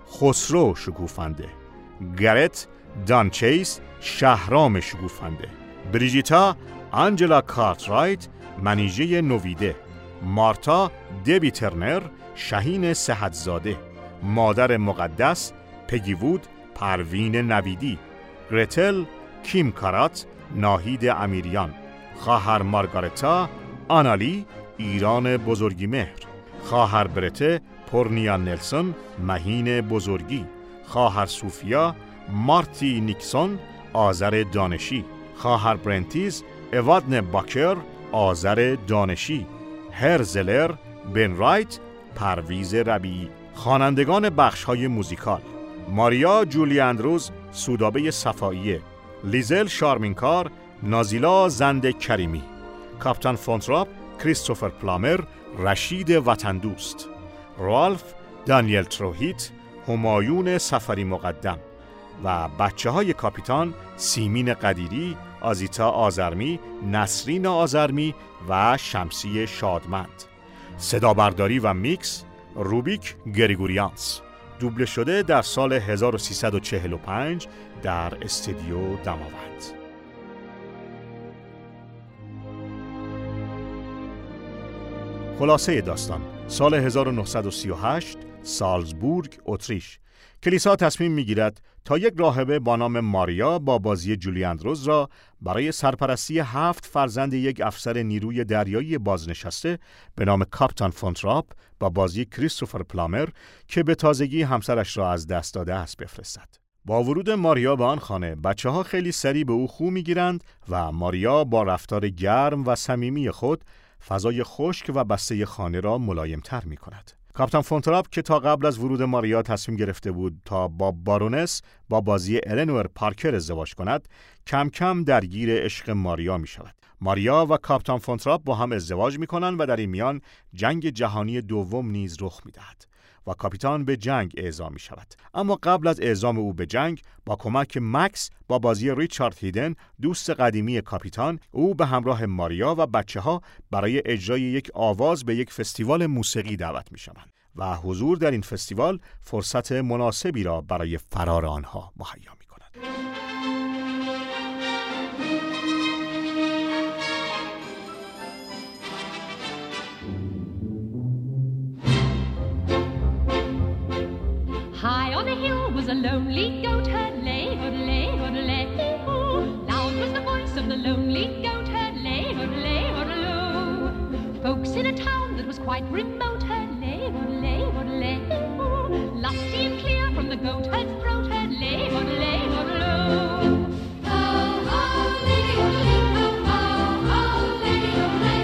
خسرو شکوفنده. گرت دانچیس شهرام شکوفنده. بریجیتا آنجلا کارترایت منیژه نویده. مارتا دبی ترنر شاهین صحتزاده. مادر مقدس پگی وود پروین نویدی. گرتل کیم کارات ناهید امیریان. خواهر مارگارتا آنالی ایران بزرگی مهر. خواهر برته پورنیا نلسون مهین بزرگی. خواهر سوفیا مارتی نیکسون آذر دانشی. خواهر برنتیز اوادن باکر آذر دانشی. هرزلر بن رایت پرویز ربیعی. خوانندگان بخش‌های موزیکال: ماریا جولی اندروز سودابه صفاییه. لیزل شارمینکار نازیلا زند کریمی. کاپتان فونتراپ کریستوفر پلامر رشید وطن دوست. رالف دانیل تروهیت همایون سفری مقدم. و بچه های کاپیتان سیمین قدیری، آزیتا آزرمی، نسرین آزرمی و شمسی شادمند. صدابرداری و میکس روبیک گریگوریانس. دوبله شده در سال 1345 در استودیو دماوند. خلاصه داستان: سال 1938 سالزبورگ، اتریش. کلیسا تصمیم میگیرد تا یک راهبه با نام ماریا با بازی جولی اندروز را برای سرپرستی 7 فرزند یک افسر نیروی دریایی بازنشسته به نام کاپتان فونتراپ با بازی کریستوفر پلامر که به تازگی همسرش را از دست داده است بفرستد. با ورود ماریا به آن خانه، بچه‌ها خیلی سریع به او خو میگیرند و ماریا با رفتار گرم و صمیمی خود فضای خشک و بسته خانه را ملایم‌تر می‌کند. کاپتان فونتراپ که تا قبل از ورود ماریا تصمیم گرفته بود تا با بارونس با بازی النور پارکر ازدواج کند، کم کم درگیر عشق ماریا می شود. ماریا و کاپتان فونتراپ با هم ازدواج می کنند و در این میان جنگ جهانی دوم نیز رخ می دهد و کاپیتان به جنگ اعزام می شود. اما قبل از اعزام او به جنگ، با کمک مکس با بازی ریچارد هیدن، دوست قدیمی کاپیتان، او به همراه ماریا و بچه‌ها برای اجرای یک آواز به یک فستیوال موسیقی دعوت می شوند و حضور در این فستیوال فرصت مناسبی را برای فرار آنها مهیا می کند. High on a hill was a lonely goat herd, lay, odelay, odelay, ooh. Loud was the voice of the lonely goat herd, lay, odelay, odeloo. Folks in a town that was quite remote heard, lay, odelay, odelay, ooh. Lusty and clear from the goat herd's throat heard, lay, odelay, odeloo. Oh, oh, lady, odelay, oh, oh, oh, lady, odelay,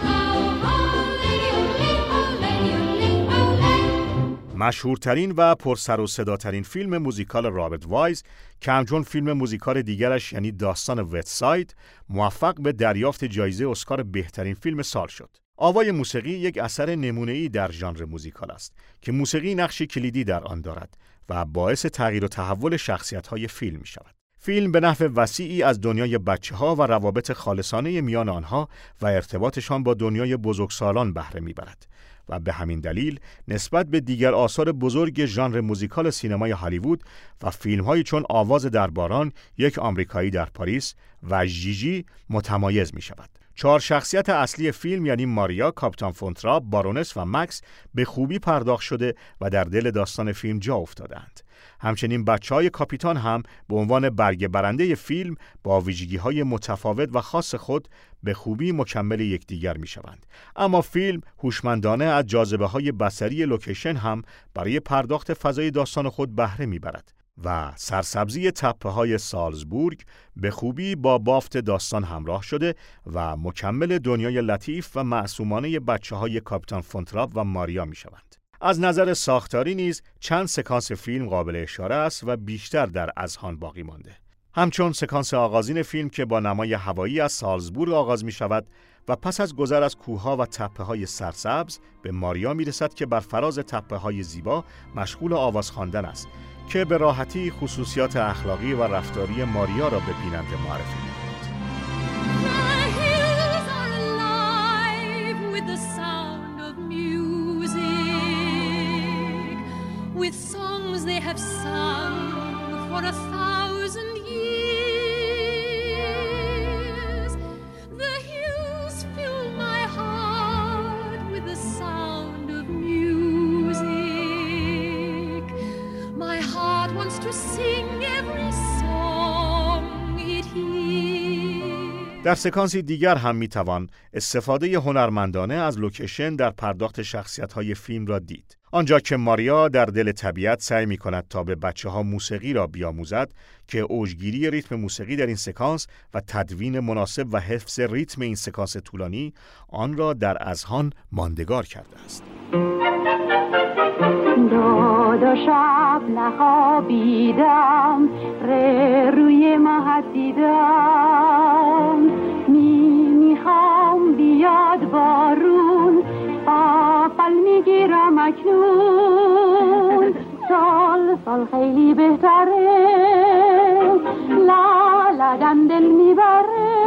oh, oh, lady, odelay, oh, lady, odelay, odelay. مشهورترین و پرسر و صداترین فیلم موزیکال رابرت وایز که همچون فیلم موزیکال دیگرش یعنی داستان وست ساید موفق به دریافت جایزه اسکار بهترین فیلم سال شد. آوای موسیقی یک اثر نمونه‌ای در ژانر موزیکال است که موسیقی نقشی کلیدی در آن دارد و باعث تغییر و تحول شخصیت‌های فیلم می‌شود. فیلم به نحو وسیعی از دنیای بچه‌ها و روابط خالصانه میان آنها و ارتباطشان با دنیای بزرگسالان بهره می‌برد و به همین دلیل نسبت به دیگر آثار بزرگ ژانر موزیکال سینمای هالیوود و فیلم‌هایی چون آواز در باران، یک آمریکایی در پاریس و ژیژی متمایز می‌شود. 4 شخصیت اصلی فیلم یعنی ماریا، کاپتان فونتراپ، بارونس و مکس به خوبی پرداخت شده و در دل داستان فیلم جا افتادند. همچنین بچه‌های کاپیتان هم به عنوان برگه برنده فیلم با ویژگی‌های متفاوت و خاص خود به خوبی مکمل یکدیگر می‌شوند. اما فیلم هوشمندانه از جاذبه‌های بصری لوکیشن هم برای پرداخت فضای داستان خود بهره می‌برد و سرسبزی تپه‌های سالزبورگ به خوبی با بافت داستان همراه شده و مکمل دنیای لطیف و معصومانه بچه‌های کاپیتان فونتراپ و ماریا می‌شوند. از نظر ساختاری نیز چند سکانس فیلم قابل اشاره است و بیشتر در اذهان باقی مانده. همچون سکانس آغازین فیلم که با نمای هوایی از سالزبورگ آغاز می شود و پس از گذر از کوه‌ها و تپه‌های سرسبز به ماریا می‌رسد که بر فراز تپه‌های زیبا مشغول آواز خواندن است که به راحتی خصوصیات اخلاقی و رفتاری ماریا را به بیننده معرفی می‌کند. With songs songs they have sung for 1,000 years. The hills fill my heart with the sound of music. My heart wants to sing every song it hears. در سکانسی دیگر هم میتوان استفاده هنرمندانه از لوکیشن در پرداخت شخصیت‌های فیلم را دید. آنجا که ماریا در دل طبیعت سعی می‌کند تا به بچه‌ها موسیقی را بیاموزد که اوجگیری ریتم موسیقی در این سکانس و تدوین مناسب و حفظ ریتم این سکانس طولانی آن را در اذهان ماندگار کرده است. دو شب نخوابیدم، روی مهد دیدم، میخوام بیاد بارون، پاپل میگیرم اکنون، سال خیلی بهتره، لالدم دل میبره،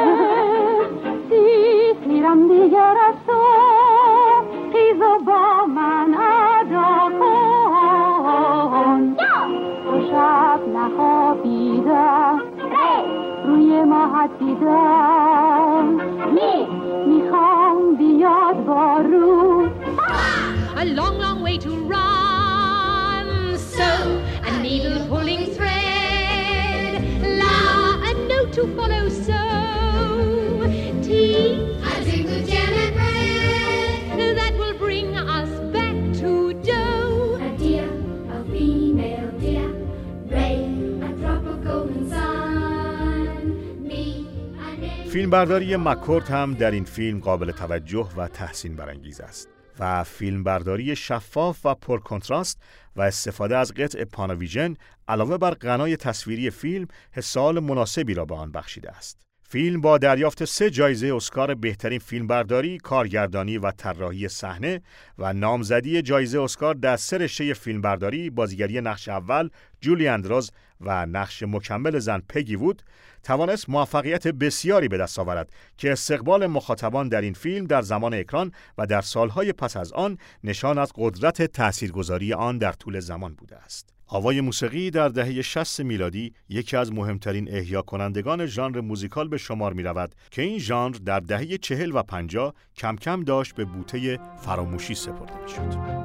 سیرم دیگر از تو، خیز و با من ادا کن. دو شب نخوابیدم، روی مهد دیدم، میخوام بیاد بارون. A long, long way to run, so a needle pulling thread, la, a note to follow, so tea, a drink with jam and bread, that will bring us back to dough. A deer, a female deer, rain, a drop of golden sun, me, a name. فیلمبرداری مکورد هم در این فیلم قابل توجه و تحسین برانگیز است و فیلمبرداری شفاف و پرکنتراست و استفاده از قطع پاناویژن علاوه بر غنای تصویری فیلم حسال مناسبی را به آن بخشیده است. فیلم با دریافت 3 جایزه اسکار بهترین فیلمبرداری، کارگردانی و طراحی صحنه و نامزدی جایزه اسکار در 3 رشته فیلمبرداری، بازیگری نقش اول جولی اندروز و نقش مکمل زن پگی وود، توانست موفقیت بسیاری به دست آورد که استقبال مخاطبان در این فیلم در زمان اکران و در سالهای پس از آن نشان از قدرت تاثیرگذاری آن در طول زمان بوده است. آوای موسیقی در دهه 60 میلادی یکی از مهمترین احیا کنندگان ژانر موزیکال به شمار می رود که این ژانر در دهه 40 و 50 کم کم داشت به بوته فراموشی سپرده می شد.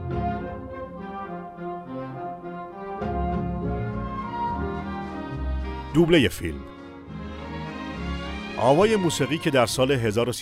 دوبله فیلم. آوای موسیقی که در سال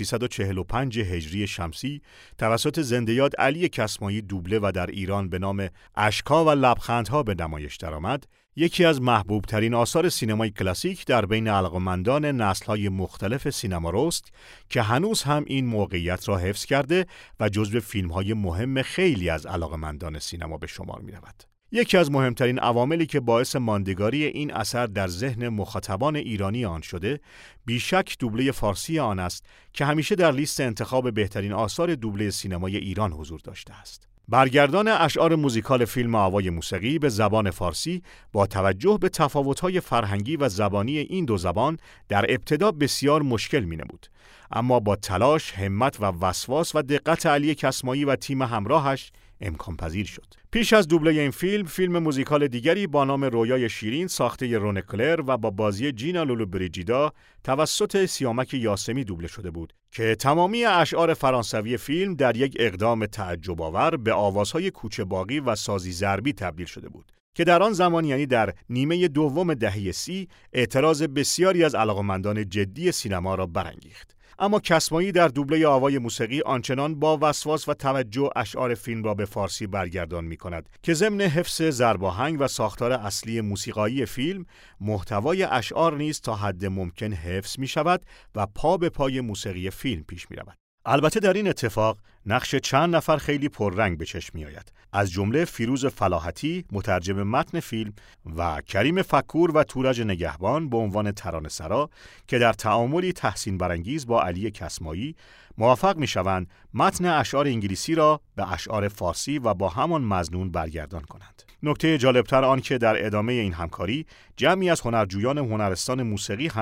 1345 هجری شمسی توسط زنده‌یاد علی کسمایی دوبله و در ایران به نام اشک‌ها و لبخندها به نمایش درآمد، یکی از محبوب ترین آثار سینمای کلاسیک در بین علاقه‌مندان نسل‌های مختلف سینما است که هنوز هم این موقعیت را حفظ کرده و جزو فیلم‌های مهم خیلی از علاقه‌مندان سینما به شمار می‌رود. یکی از مهمترین عواملی که باعث ماندگاری این اثر در ذهن مخاطبان ایرانی آن شده، بیشک دوبله فارسی آن است که همیشه در لیست انتخاب بهترین آثار دوبله سینمای ایران حضور داشته است. برگردان اشعار موزیکال فیلم آوای موسیقی به زبان فارسی با توجه به تفاوت‌های فرهنگی و زبانی این دو زبان در ابتدا بسیار مشکل می‌نمود، اما با تلاش، همت و وسواس و دقت علی کسمایی و تیم همراهش امکان پذیر شد. پیش از دوبله این فیلم موزیکال دیگری با نام رویای شیرین ساخته رون کلر و با بازی جینا لولو بریجیدا توسط سیامک یاسمی دوبله شده بود که تمامی اشعار فرانسوی فیلم در یک اقدام تعجب‌آور به آوازهای کوچه باقی و سازی ضربی تبدیل شده بود که در آن زمان، یعنی در نیمه دوم دهه 30، اعتراض بسیاری از علاقه‌مندان جدی سینما را برانگیخت. اما کسمایی در دوبله آوای موسیقی آنچنان با وسواس و توجه اشعار فیلم را به فارسی برگردان می‌کند که ضمن حفظ ضرباهنگ و ساختار اصلی موسیقایی فیلم، محتوای اشعار نیز تا حد ممکن حفظ می‌شود و پا به پای موسیقی فیلم پیش می‌رود. البته در این اتفاق نقش چند نفر خیلی پررنگ به چشم می‌آید، از جمله فیروز فلاحتی مترجم متن فیلم و کریم فکور و تورج نگهبان به عنوان ترانه‌سرا که در تعاملی تحسین برانگیز با علی کسمایی موفق می‌شوند متن اشعار انگلیسی را به اشعار فارسی و با همان مضمون برگردان کنند. نکته جالبتر آن که در ادامه این همکاری جمعی از هنرجویان هنرستان موسیقی هم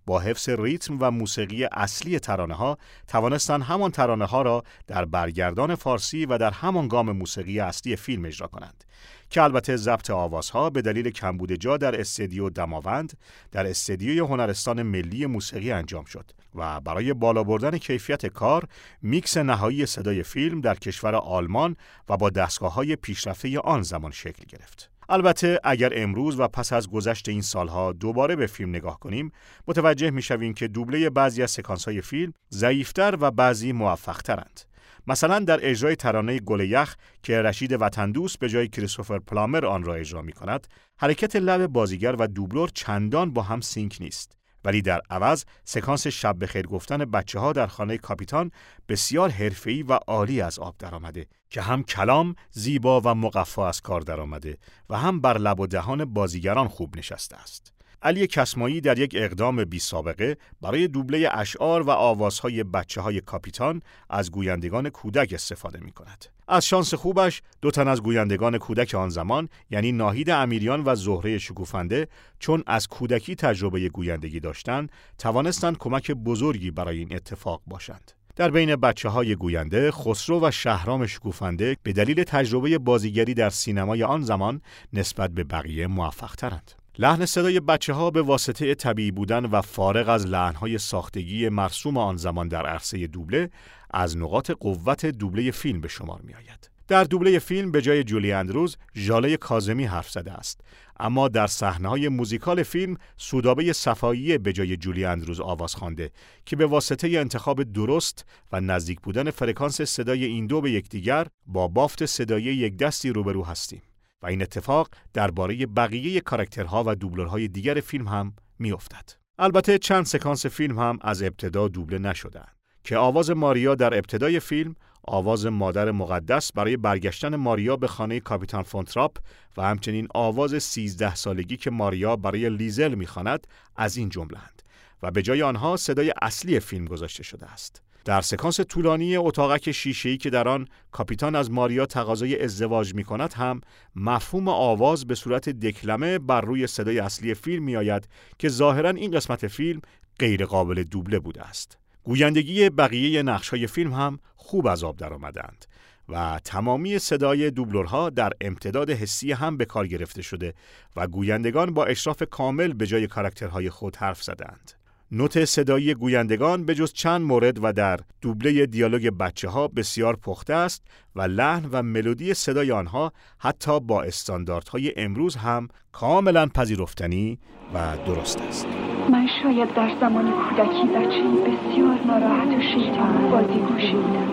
با حفظ ریتم و موسیقی اصلی ترانه‌ها توانستند همان ترانه‌ها را در برگردان فارسی و در همان گام موسیقی اصلی فیلم اجرا کنند که البته ضبط آوازها به دلیل کمبود جا در استدیو دماوند در استدیوی هنرستان ملی موسیقی انجام شد و برای بالا بردن کیفیت کار میکس نهایی صدای فیلم در کشور آلمان و با دستگاه‌های پیشرفته آن زمان شکل گرفت. البته اگر امروز و پس از گذشت این سالها دوباره به فیلم نگاه کنیم متوجه می‌شویم که دوبله بعضی از سکانس‌های فیلم ضعیف‌تر و بعضی موفق‌ترند. مثلا در اجرای ترانه گل یخ که رشید وطندوست به جای کریستوفر پلامر آن را اجرا می‌کند، حرکت لب بازیگر و دوبلور چندان با هم سینک نیست. ولی در عوض سکانس شب بخیر گفتن بچه‌ها در خانه کاپیتان بسیار حرفه‌ای و عالی از آب درآمده که هم کلام زیبا و مقفا از کار درآمده و هم بر لب و دهان بازیگران خوب نشسته است. علی کسمایی در یک اقدام بی سابقه برای دوبله اشعار و آوازهای بچه‌های کاپیتان از گویندگان کودک استفاده می‌کند. از شانس خوبش 2 تن از گویندگان کودک آن زمان یعنی ناهید امیریان و زهره شکوفنده چون از کودکی تجربه گویندگی داشتند توانستند کمک بزرگی برای این اتفاق باشند. در بین بچه‌های گوینده خسرو و شهرام شکوفنده به دلیل تجربه بازیگری در سینمای آن زمان نسبت به بقیه موفق‌ترند. لحن صدای بچه‌ها به واسطه طبیعی بودن و فارغ از لحن‌های ساختگی مرسوم آن زمان در عرصه دوبله از نقاط قوت دوبله فیلم به شمار می‌آید. در دوبله فیلم به جای جولی اندروز ژاله کاظمی حرف زده است، اما در صحنه‌های موزیکال فیلم سودابه صفایی به جای جولی اندروز آواز خوانده که به واسطه انتخاب درست و نزدیک بودن فرکانس صدای این دو به یکدیگر با بافت صدایی یک دستی روبرو هستیم. و این اتفاق درباره بقیه کاراکترها و دوبلورهای دیگر فیلم هم می‌افتد. البته چند سکانس فیلم هم از ابتدا دوبله نشدند که آواز ماریا در ابتدای فیلم، آواز مادر مقدس برای برگشتن ماریا به خانه کاپیتان فونتراپ و همچنین آواز 13 سالگی که ماریا برای لیزل می‌خواند از این جمله‌اند و به جای آنها صدای اصلی فیلم گذاشته شده است. در سکانس طولانی اتاقک شیشه‌ای که در آن کاپیتان از ماریا تقاضای ازدواج می‌کند هم مفهوم آواز به صورت دکلمه بر روی صدای اصلی فیلم می‌آید که ظاهراً این قسمت فیلم غیر قابل دوبله بوده است. گویندگی بقیه نقش‌های فیلم هم خوب از آب درآمدند و تمامی صدای دوبلورها در امتداد حسی هم به کار گرفته شده و گویندگان با اشراف کامل به جای کاراکترهای خود حرف زدند. نوت صدایی گویندگان به جز چند مورد و در دوبله دیالوگ بچه‌ها بسیار پخته است و لحن و ملودی صدای آنها حتی با استانداردهای امروز هم کاملا پذیرفتنی و درست است. من شاید در زمان کودکی بچه‌ای بسیار ناراحت و شیطان بازیگوشی بودم.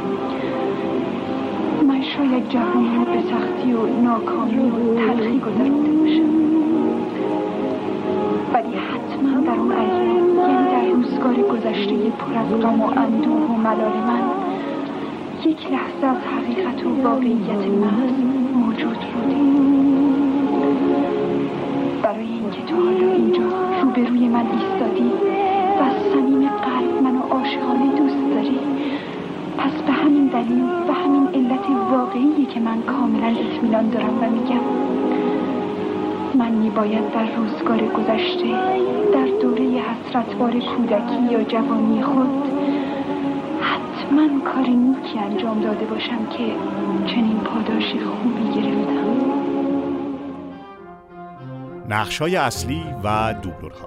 من شاید جوانی رو به سختی و ناکامی و تلخی گذرانده باشم. ولی حتما در اون ایام، یعنی در روزگار گذشته پر از غم و اندوه و ملال من، یک لحظه از حقیقت و واقعیت محض موجود بوده. برای اینکه تا حالا اینجا روبروی من ایستادی و از صمیم قلب منو عاشقانه دوست داری، پس به همین دلیل و همین علت واقعیه که من کاملا اطمینان دارم و میگم من میباید در روزگار گذشته، در دوره حسرتبار کودکی یا جوانی خود حتما کار نیکی انجام داده باشم که چنین پاداش خوبی گرفتم. نقش‌های اصلی و دوبلورها: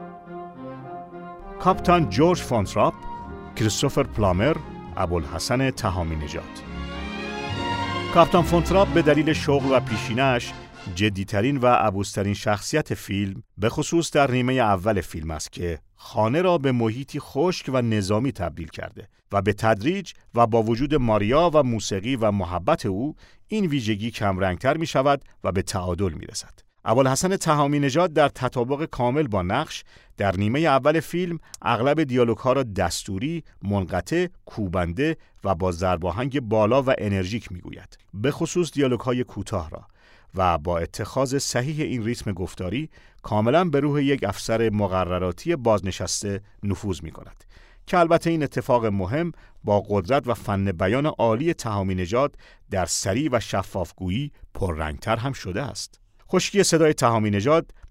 کاپیتان جورج فونتراپ، کریستوفر پلامر، ابوالحسن تهامی نژاد. کاپیتان فونتراپ به دلیل شغل و پیشینه‌اش جدی‌ترین و عبوس‌ترین شخصیت فیلم به خصوص در نیمه اول فیلم است که خانه را به محیطی خشک و نظامی تبدیل کرده و به تدریج و با وجود ماریا و موسیقی و محبت او این ویژگی کمرنگتر می شود و به تعادل می رسد. ابوالحسن تهامی نژاد در تطابق کامل با نقش در نیمه اول فیلم اغلب دیالوگ‌ها را دستوری، منقطع، کوبنده و با ضرباهنگ بالا و انرژیک می‌گوید، به خصوص دیالوگ‌های کوتاه را، و با اتخاذ صحیح این ریتم گفتاری کاملا به روح یک افسر مقرراتی بازنشسته نفوذ می‌کند که البته این اتفاق مهم با قدرت و فن بیان عالی تهامی نژاد در سریع و شفافگویی پررنگتر هم شده است. خشکی صدای تهامی نژاد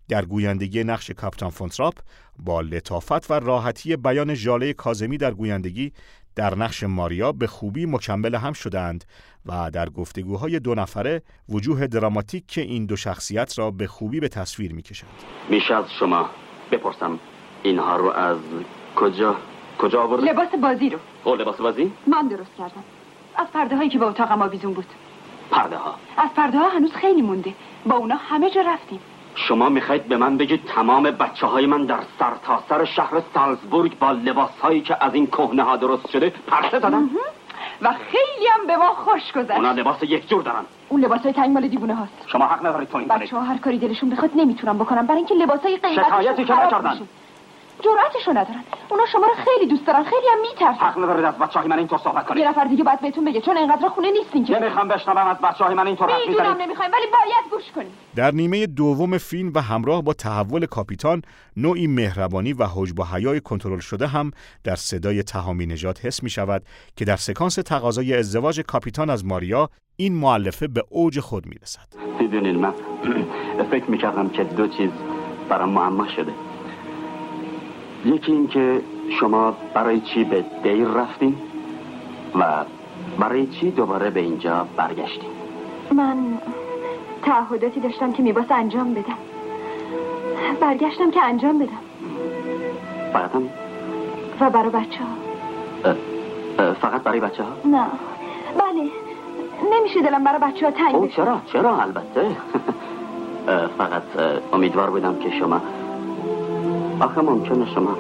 در گویندگی نقش کاپیتان فونتراپ با لطافت و راحتی بیان ژاله کاظمی در گویندگی در نقش ماریا به خوبی مکمل هم شدند و در گفتگوهای دو نفره وجوه دراماتیک که این دو شخصیت را به خوبی به تصویر می‌کشند. میشه از شما بپرسم اینها رو از کجا آوردید؟ لباس بازی رو. لباس بازی؟ من درست کردم. از پرده هایی که به اتاقم آویزون بود. پرده ها؟ از پرده ها هنوز خیلی مونده. با اونا همه جا رفتیم. شما میخواید به من بگید تمام بچه های من در سر شهر سالزبورگ با لباس هایی که از این کهنه ها درست شده پرسه زدن؟ و خیلی هم به ما خوش گذشت. اونا لباس یک جور دارن. اون لباسای تنگ مال دیوونه هاست. شما حق ندارید تو این کنید. بچه‌ها هر کاری دلشون بخواد نمیتونن بکنن برای اینکه لباسای قیمتیشون شکایتی که نکردن. جرأتشو ندارن. اونا شما رو خیلی دوست دارن، خیلی هم میترسن. حق ندارید از بچه‌های من اینطور صحبت کنید. یه نفر دیگه باید بهتون بگه چون اینقدر خونه نیستین که. نمیخوام بشنوم از بچه‌های من اینطور حرف میزنید. میدونم نمیخوایم ولی باید گوش کنید. در نیمه دوم فیلم و همراه با تحول کاپیتان نوعی مهربانی و حجب و حیای کنترل شده هم در صدای تهامی نژاد حس می‌شود که در سکانس تقاضای ازدواج کاپیتان از ماریا این مؤلفه به اوج خود میرسد. میدونید من فکر میکردم که دو چیز برام معما شده. یکی این که شما برای چی به دیر رفتین و برای چی دوباره به اینجا برگشتین. من تعهداتی داشتم که میباس انجام بدم. برگشتم که انجام بدم. فقط همین؟ و برای بچه ها. فقط برای بچه ها؟ نه بله نمیشه دلم برای بچه ها تنگ بشه. چرا البته فقط امیدوار بودم که شما آخه ممکنه شما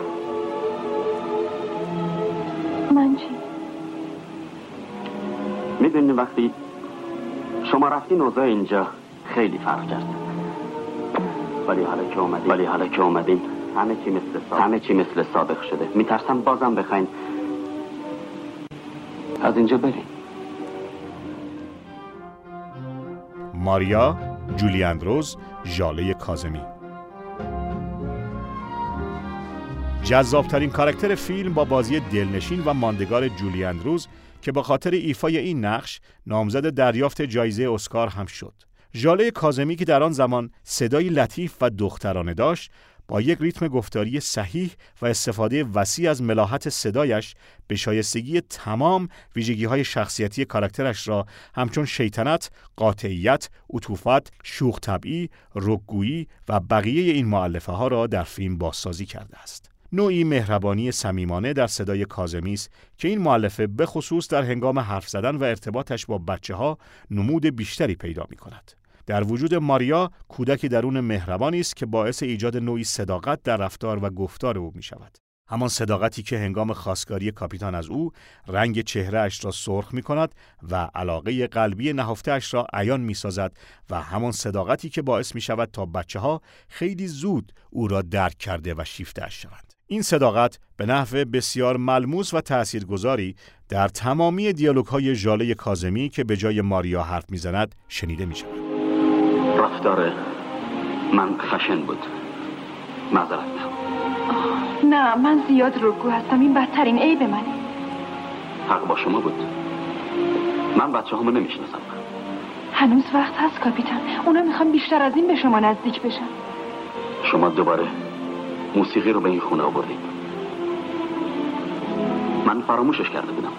من چی؟ میدونی وقتی شما رفتین اوضاع اینجا خیلی فرق کرد ولی حالا که اومدین همه چی مثل سابق شده. میترسم بازم بخواین از اینجا برین. ماریا، جولی اندروز، ژاله کاظمی. جذابترین کاراکتر فیلم با بازی دلنشین و ماندگار جولی اندروز که به خاطر ایفای این نقش نامزد دریافت جایزه اسکار هم شد. ژاله کاظمی که در آن زمان صدایی لطیف و دخترانه داشت، با یک ریتم گفتاری صحیح و استفاده وسیع از ملاحت صدایش به شایستگی تمام ویژگی‌های شخصیتی کاراکترش را همچون شیطنت، قاطعیت، عطوفت، شوخ طبعی، رکگویی و بقیه این مؤلفه ها را در فیلم بازسازی کرده است. نوعی مهربانی صمیمانه در صدای کاظمی است که این مؤلفه به خصوص در هنگام حرف زدن و ارتباطش با بچه‌ها نمود بیشتری پیدا می‌کند. در وجود ماریا کودکی درون مهربانی است که باعث ایجاد نوعی صداقت در رفتار و گفتار او می شود. همان صداقتی که هنگام خواستگاری کاپیتان از او رنگ چهره‌اش را سرخ می کند و علاقه قلبی نهفته‌اش را عیان می سازد و همان صداقتی که باعث می شود تا بچه‌ها خیلی زود او را درک کرده و شیفته‌اش شوند. این صداقت به نحو بسیار ملموس و تأثیرگذاری در تمامی دیالوگ‌های ژاله کاظمی که به جای ماریا حرف می‌زند شنیده می‌شود. رفتار من خشن بود. معذرت. نه من زیاد رکگو هستم. این بدترین عیب منه. حق با شما بود. من بچه همو نمیشناسم. هنوز وقت هست کاپیتان. اونا میخوان بیشتر از این به شما نزدیک بشن. شما دوباره موسیقی رو به این خونه آوردید. من فراموشش کرده بودم.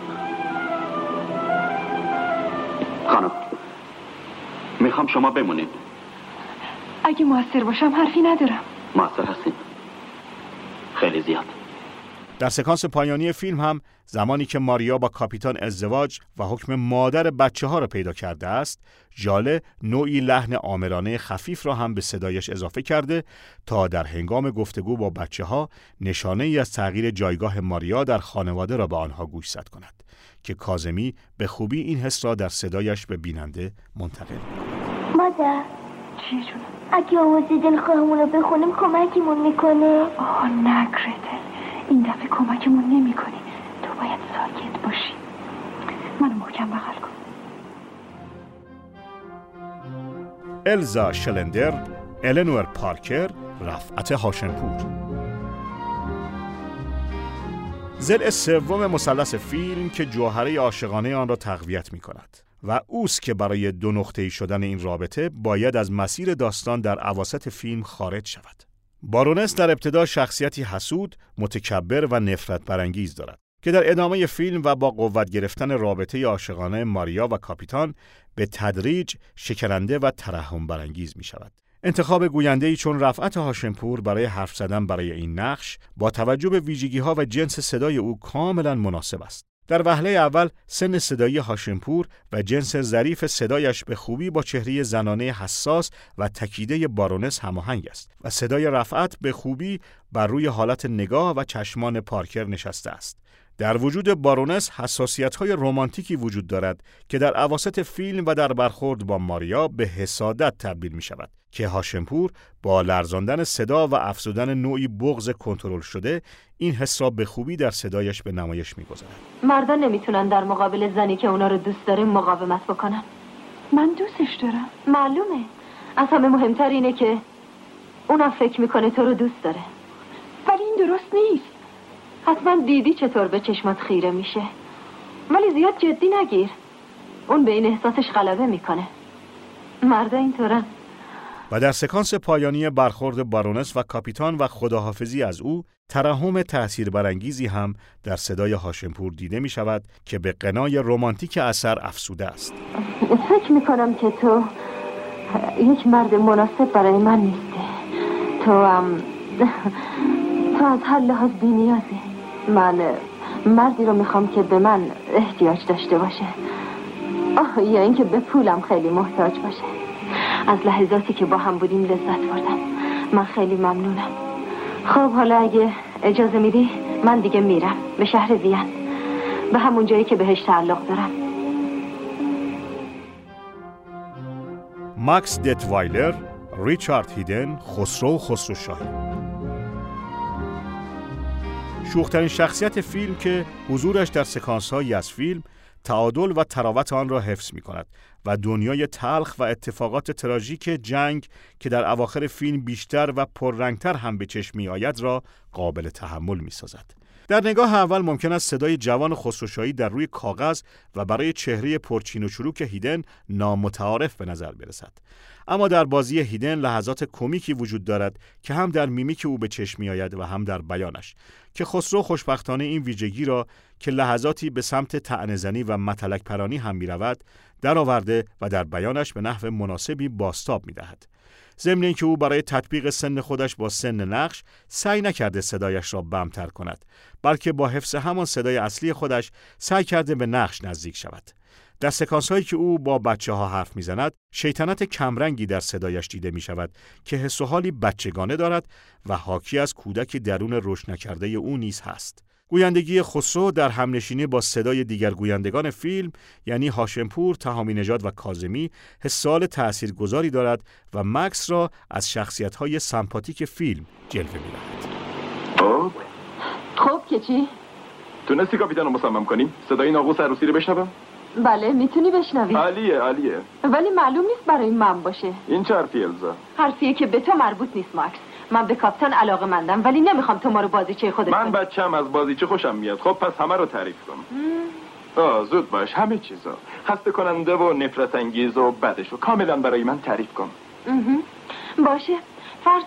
خانم میخوام شما بمونید. اگه موثر باشم حرفی ندارم. موثر هستین خیلی زیاد. در سکانس پایانی فیلم هم زمانی که ماریا با کاپیتان ازدواج و حکم مادر بچه ها را پیدا کرده است، ژاله نوعی لحن آمرانه خفیف را هم به صدایش اضافه کرده تا در هنگام گفتگو با بچه ها نشانه ای از تغییر جایگاه ماریا در خانواده را به آنها گوشزد کند که کاظمی به خوبی این حس را در صدایش به بیننده منتقل می‌کند. مادر چیه جونم؟ اگه آواز دلخواهمون رو بخونیم کمکمون میکنه؟ نه گرتل، این دفعه کمکمون نمیکنی. تو باید ساکت باشی. منو محکم بغل کن. الزا شلندر، النور پارکر، رفعت هاشمپور. ضلع سوم مثلث فیلم که جوهره عاشقانه آن را تقویت می کند. و اوست که برای دو نقطه‌ای شدن این رابطه باید از مسیر داستان در اواسط فیلم خارج شود. بارونس در ابتدا شخصیتی حسود، متکبر و نفرت برانگیز دارد که در ادامه فیلم و با قوت گرفتن رابطه عاشقانه ماریا و کاپیتان به تدریج شکننده و ترحم برانگیز می شود. انتخاب گوینده‌ای چون رفعت هاشمپور برای حرف زدن برای این نقش با توجه به ویژگی‌ها و جنس صدای او کاملا مناسب است. در وهله اول سن صدایی هاشمپور و جنس ظریف صدایش به خوبی با چهره زنانه حساس و تکیده بارونس هماهنگ است و صدای رفعت به خوبی بر روی حالت نگاه و چشمان پارکر نشسته است. در وجود بارونس حساسیت‌های رمانتیکی وجود دارد که در اواسط فیلم و در برخورد با ماریا به حسادت تبدیل می‌شود که هاشمپور با لرزاندن صدا و افزودن نوعی بغض کنترل شده این حس را به خوبی در صدایش به نمایش می‌گذارد. مردان نمیتونن در مقابل زنی که اونا رو دوست داره مقاومت بکنن. من دوستش دارم. معلومه. از همه مهمتر اینه که اونم فکر میکنه تو رو دوست داره. ولی این درست نیست. حتما دیدی چطور به چشمات خیره میشه. ولی زیاد جدی نگیر. اون به این احساسش غلبه میکنه. مردا اینطورن. و در سکانس پایانی برخورد بارونس و کاپیتان و خداحافظی از او، ترحم تأثیر برانگیزی هم در صدای هاشمپور دیده می شود که به غنای رمانتیک اثر افسوده است. فکر می کنم که تو یک مرد مناسب برای من نیستی. تو از هر لحاظ بی‌نیازی. من مردی رو میخوام که به من احتیاج داشته باشه. یا اینکه به پولم خیلی محتاج باشه. از لحظاتی که با هم بودیم لذت بردم. من خیلی ممنونم. خب حالا اگه اجازه میدی من دیگه میرم به شهر وین، به همون جایی که بهش تعلق دارم. ماکس دتوایلر، ریچارد هیدن، خسروشاهی. شوخ‌ترین شخصیت فیلم که حضورش در سکانس‌هایی از فیلم تعادل و تراوت آن را حفظ می‌کند و دنیای تلخ و اتفاقات تراژیک جنگ که در اواخر فیلم بیشتر و پررنگتر هم به چشم می‌آید را قابل تحمل می‌سازد. در نگاه اول ممکن است صدای جوان خسروشاهی در روی کاغذ و برای چهره پرچین و چروک هیدن نامتعارف به نظر برسد. اما در بازی هیدن لحظات کمیکی وجود دارد که هم در میمیک او به چشم می‌آید و هم در بیانش، که خسرو خوشبختانه این ویژگی را که لحظاتی به سمت طعنه‌زنی و متلک پرانی هم می‌رود درآورده و در بیانش به نحو مناسبی بازتاب می‌دهد. ضمن اینکه او برای تطبیق سن خودش با سن نقش سعی نکرده صدایش را بم‌تر کند، بلکه با حفظ همان صدای اصلی خودش سعی کرده به نقش نزدیک شود. در سکانس‌هایی که او با بچه‌ها حرف می‌زند، شیطنت کمرنگی در صدایش دیده می‌شود که حس و حالی بچگانه دارد و حاکی از کودک درون رشد نکرده او نیز هست. گویندگی خسرو در همنشینی با صدای دیگر گویندگان فیلم یعنی هاشمپور، تهامی نژاد و کاظمی حسال تاثیرگذاری دارد و مکس را از شخصیت‌های سمپاتیک فیلم جلوه می‌دهد. خب که چی؟ تونستی کاپیتان رو مصمم کنیم؟ صدای ناقوس عروسی رو بشنوم؟ بله میتونی بشنوی. عالیه. ولی معلوم نیست برای من باشه. این چه حرفی الزا؟ حرفیه که به تو مربوط نیست ماکس. من به کاپیتان علاقه‌مندم ولی نمیخوام تو ما رو بازیچه خودت کنی. من بچه‌م از بازیچه خوشم میاد. خب پس همه رو تعریف کن. زود باش، همه چیزا خسته کننده و نفرت انگیز و بدشو کاملا برای من تعریف کن. باشه. فرض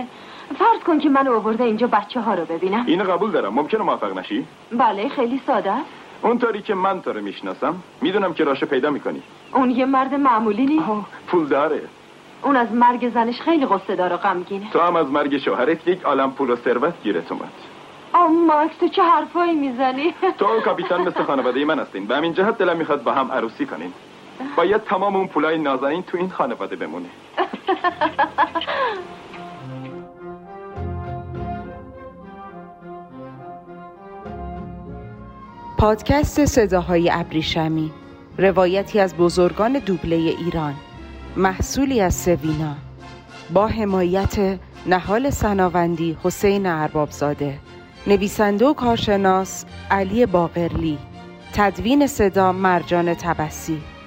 کن که من آورده اینجا بچه‌ها رو ببینم. اینو قبول دارم. ممکنه موافق نشی؟ بله خیلی ساده است. اونطوری که من تو رو میشناسم میدونم که راشه پیدا میکنی. اون یه مرد معمولی نیست. پول داره. اون از مرگ زنش خیلی غصه دار و غمگینه. تو هم از مرگ شوهرت یک عالم پول و ثروت گیرت اومد. ماکس تو چه حرفایی میزنی؟ تو و کاپیتان مثل خانواده من هستین. به همین جهت دلم میخواد با هم عروسی کنین. باید تمام اون پولای نازنین تو این خانواده بمونه. پادکست صداهای ابریشمی، روایتی از بزرگان دوبله ایران، محصولی از سوینا، با حمایت نهال سناوندی حسین اربابزاده، نویسنده و کارشناس علی باقرلی، تدوین صدا مرجان تبسی.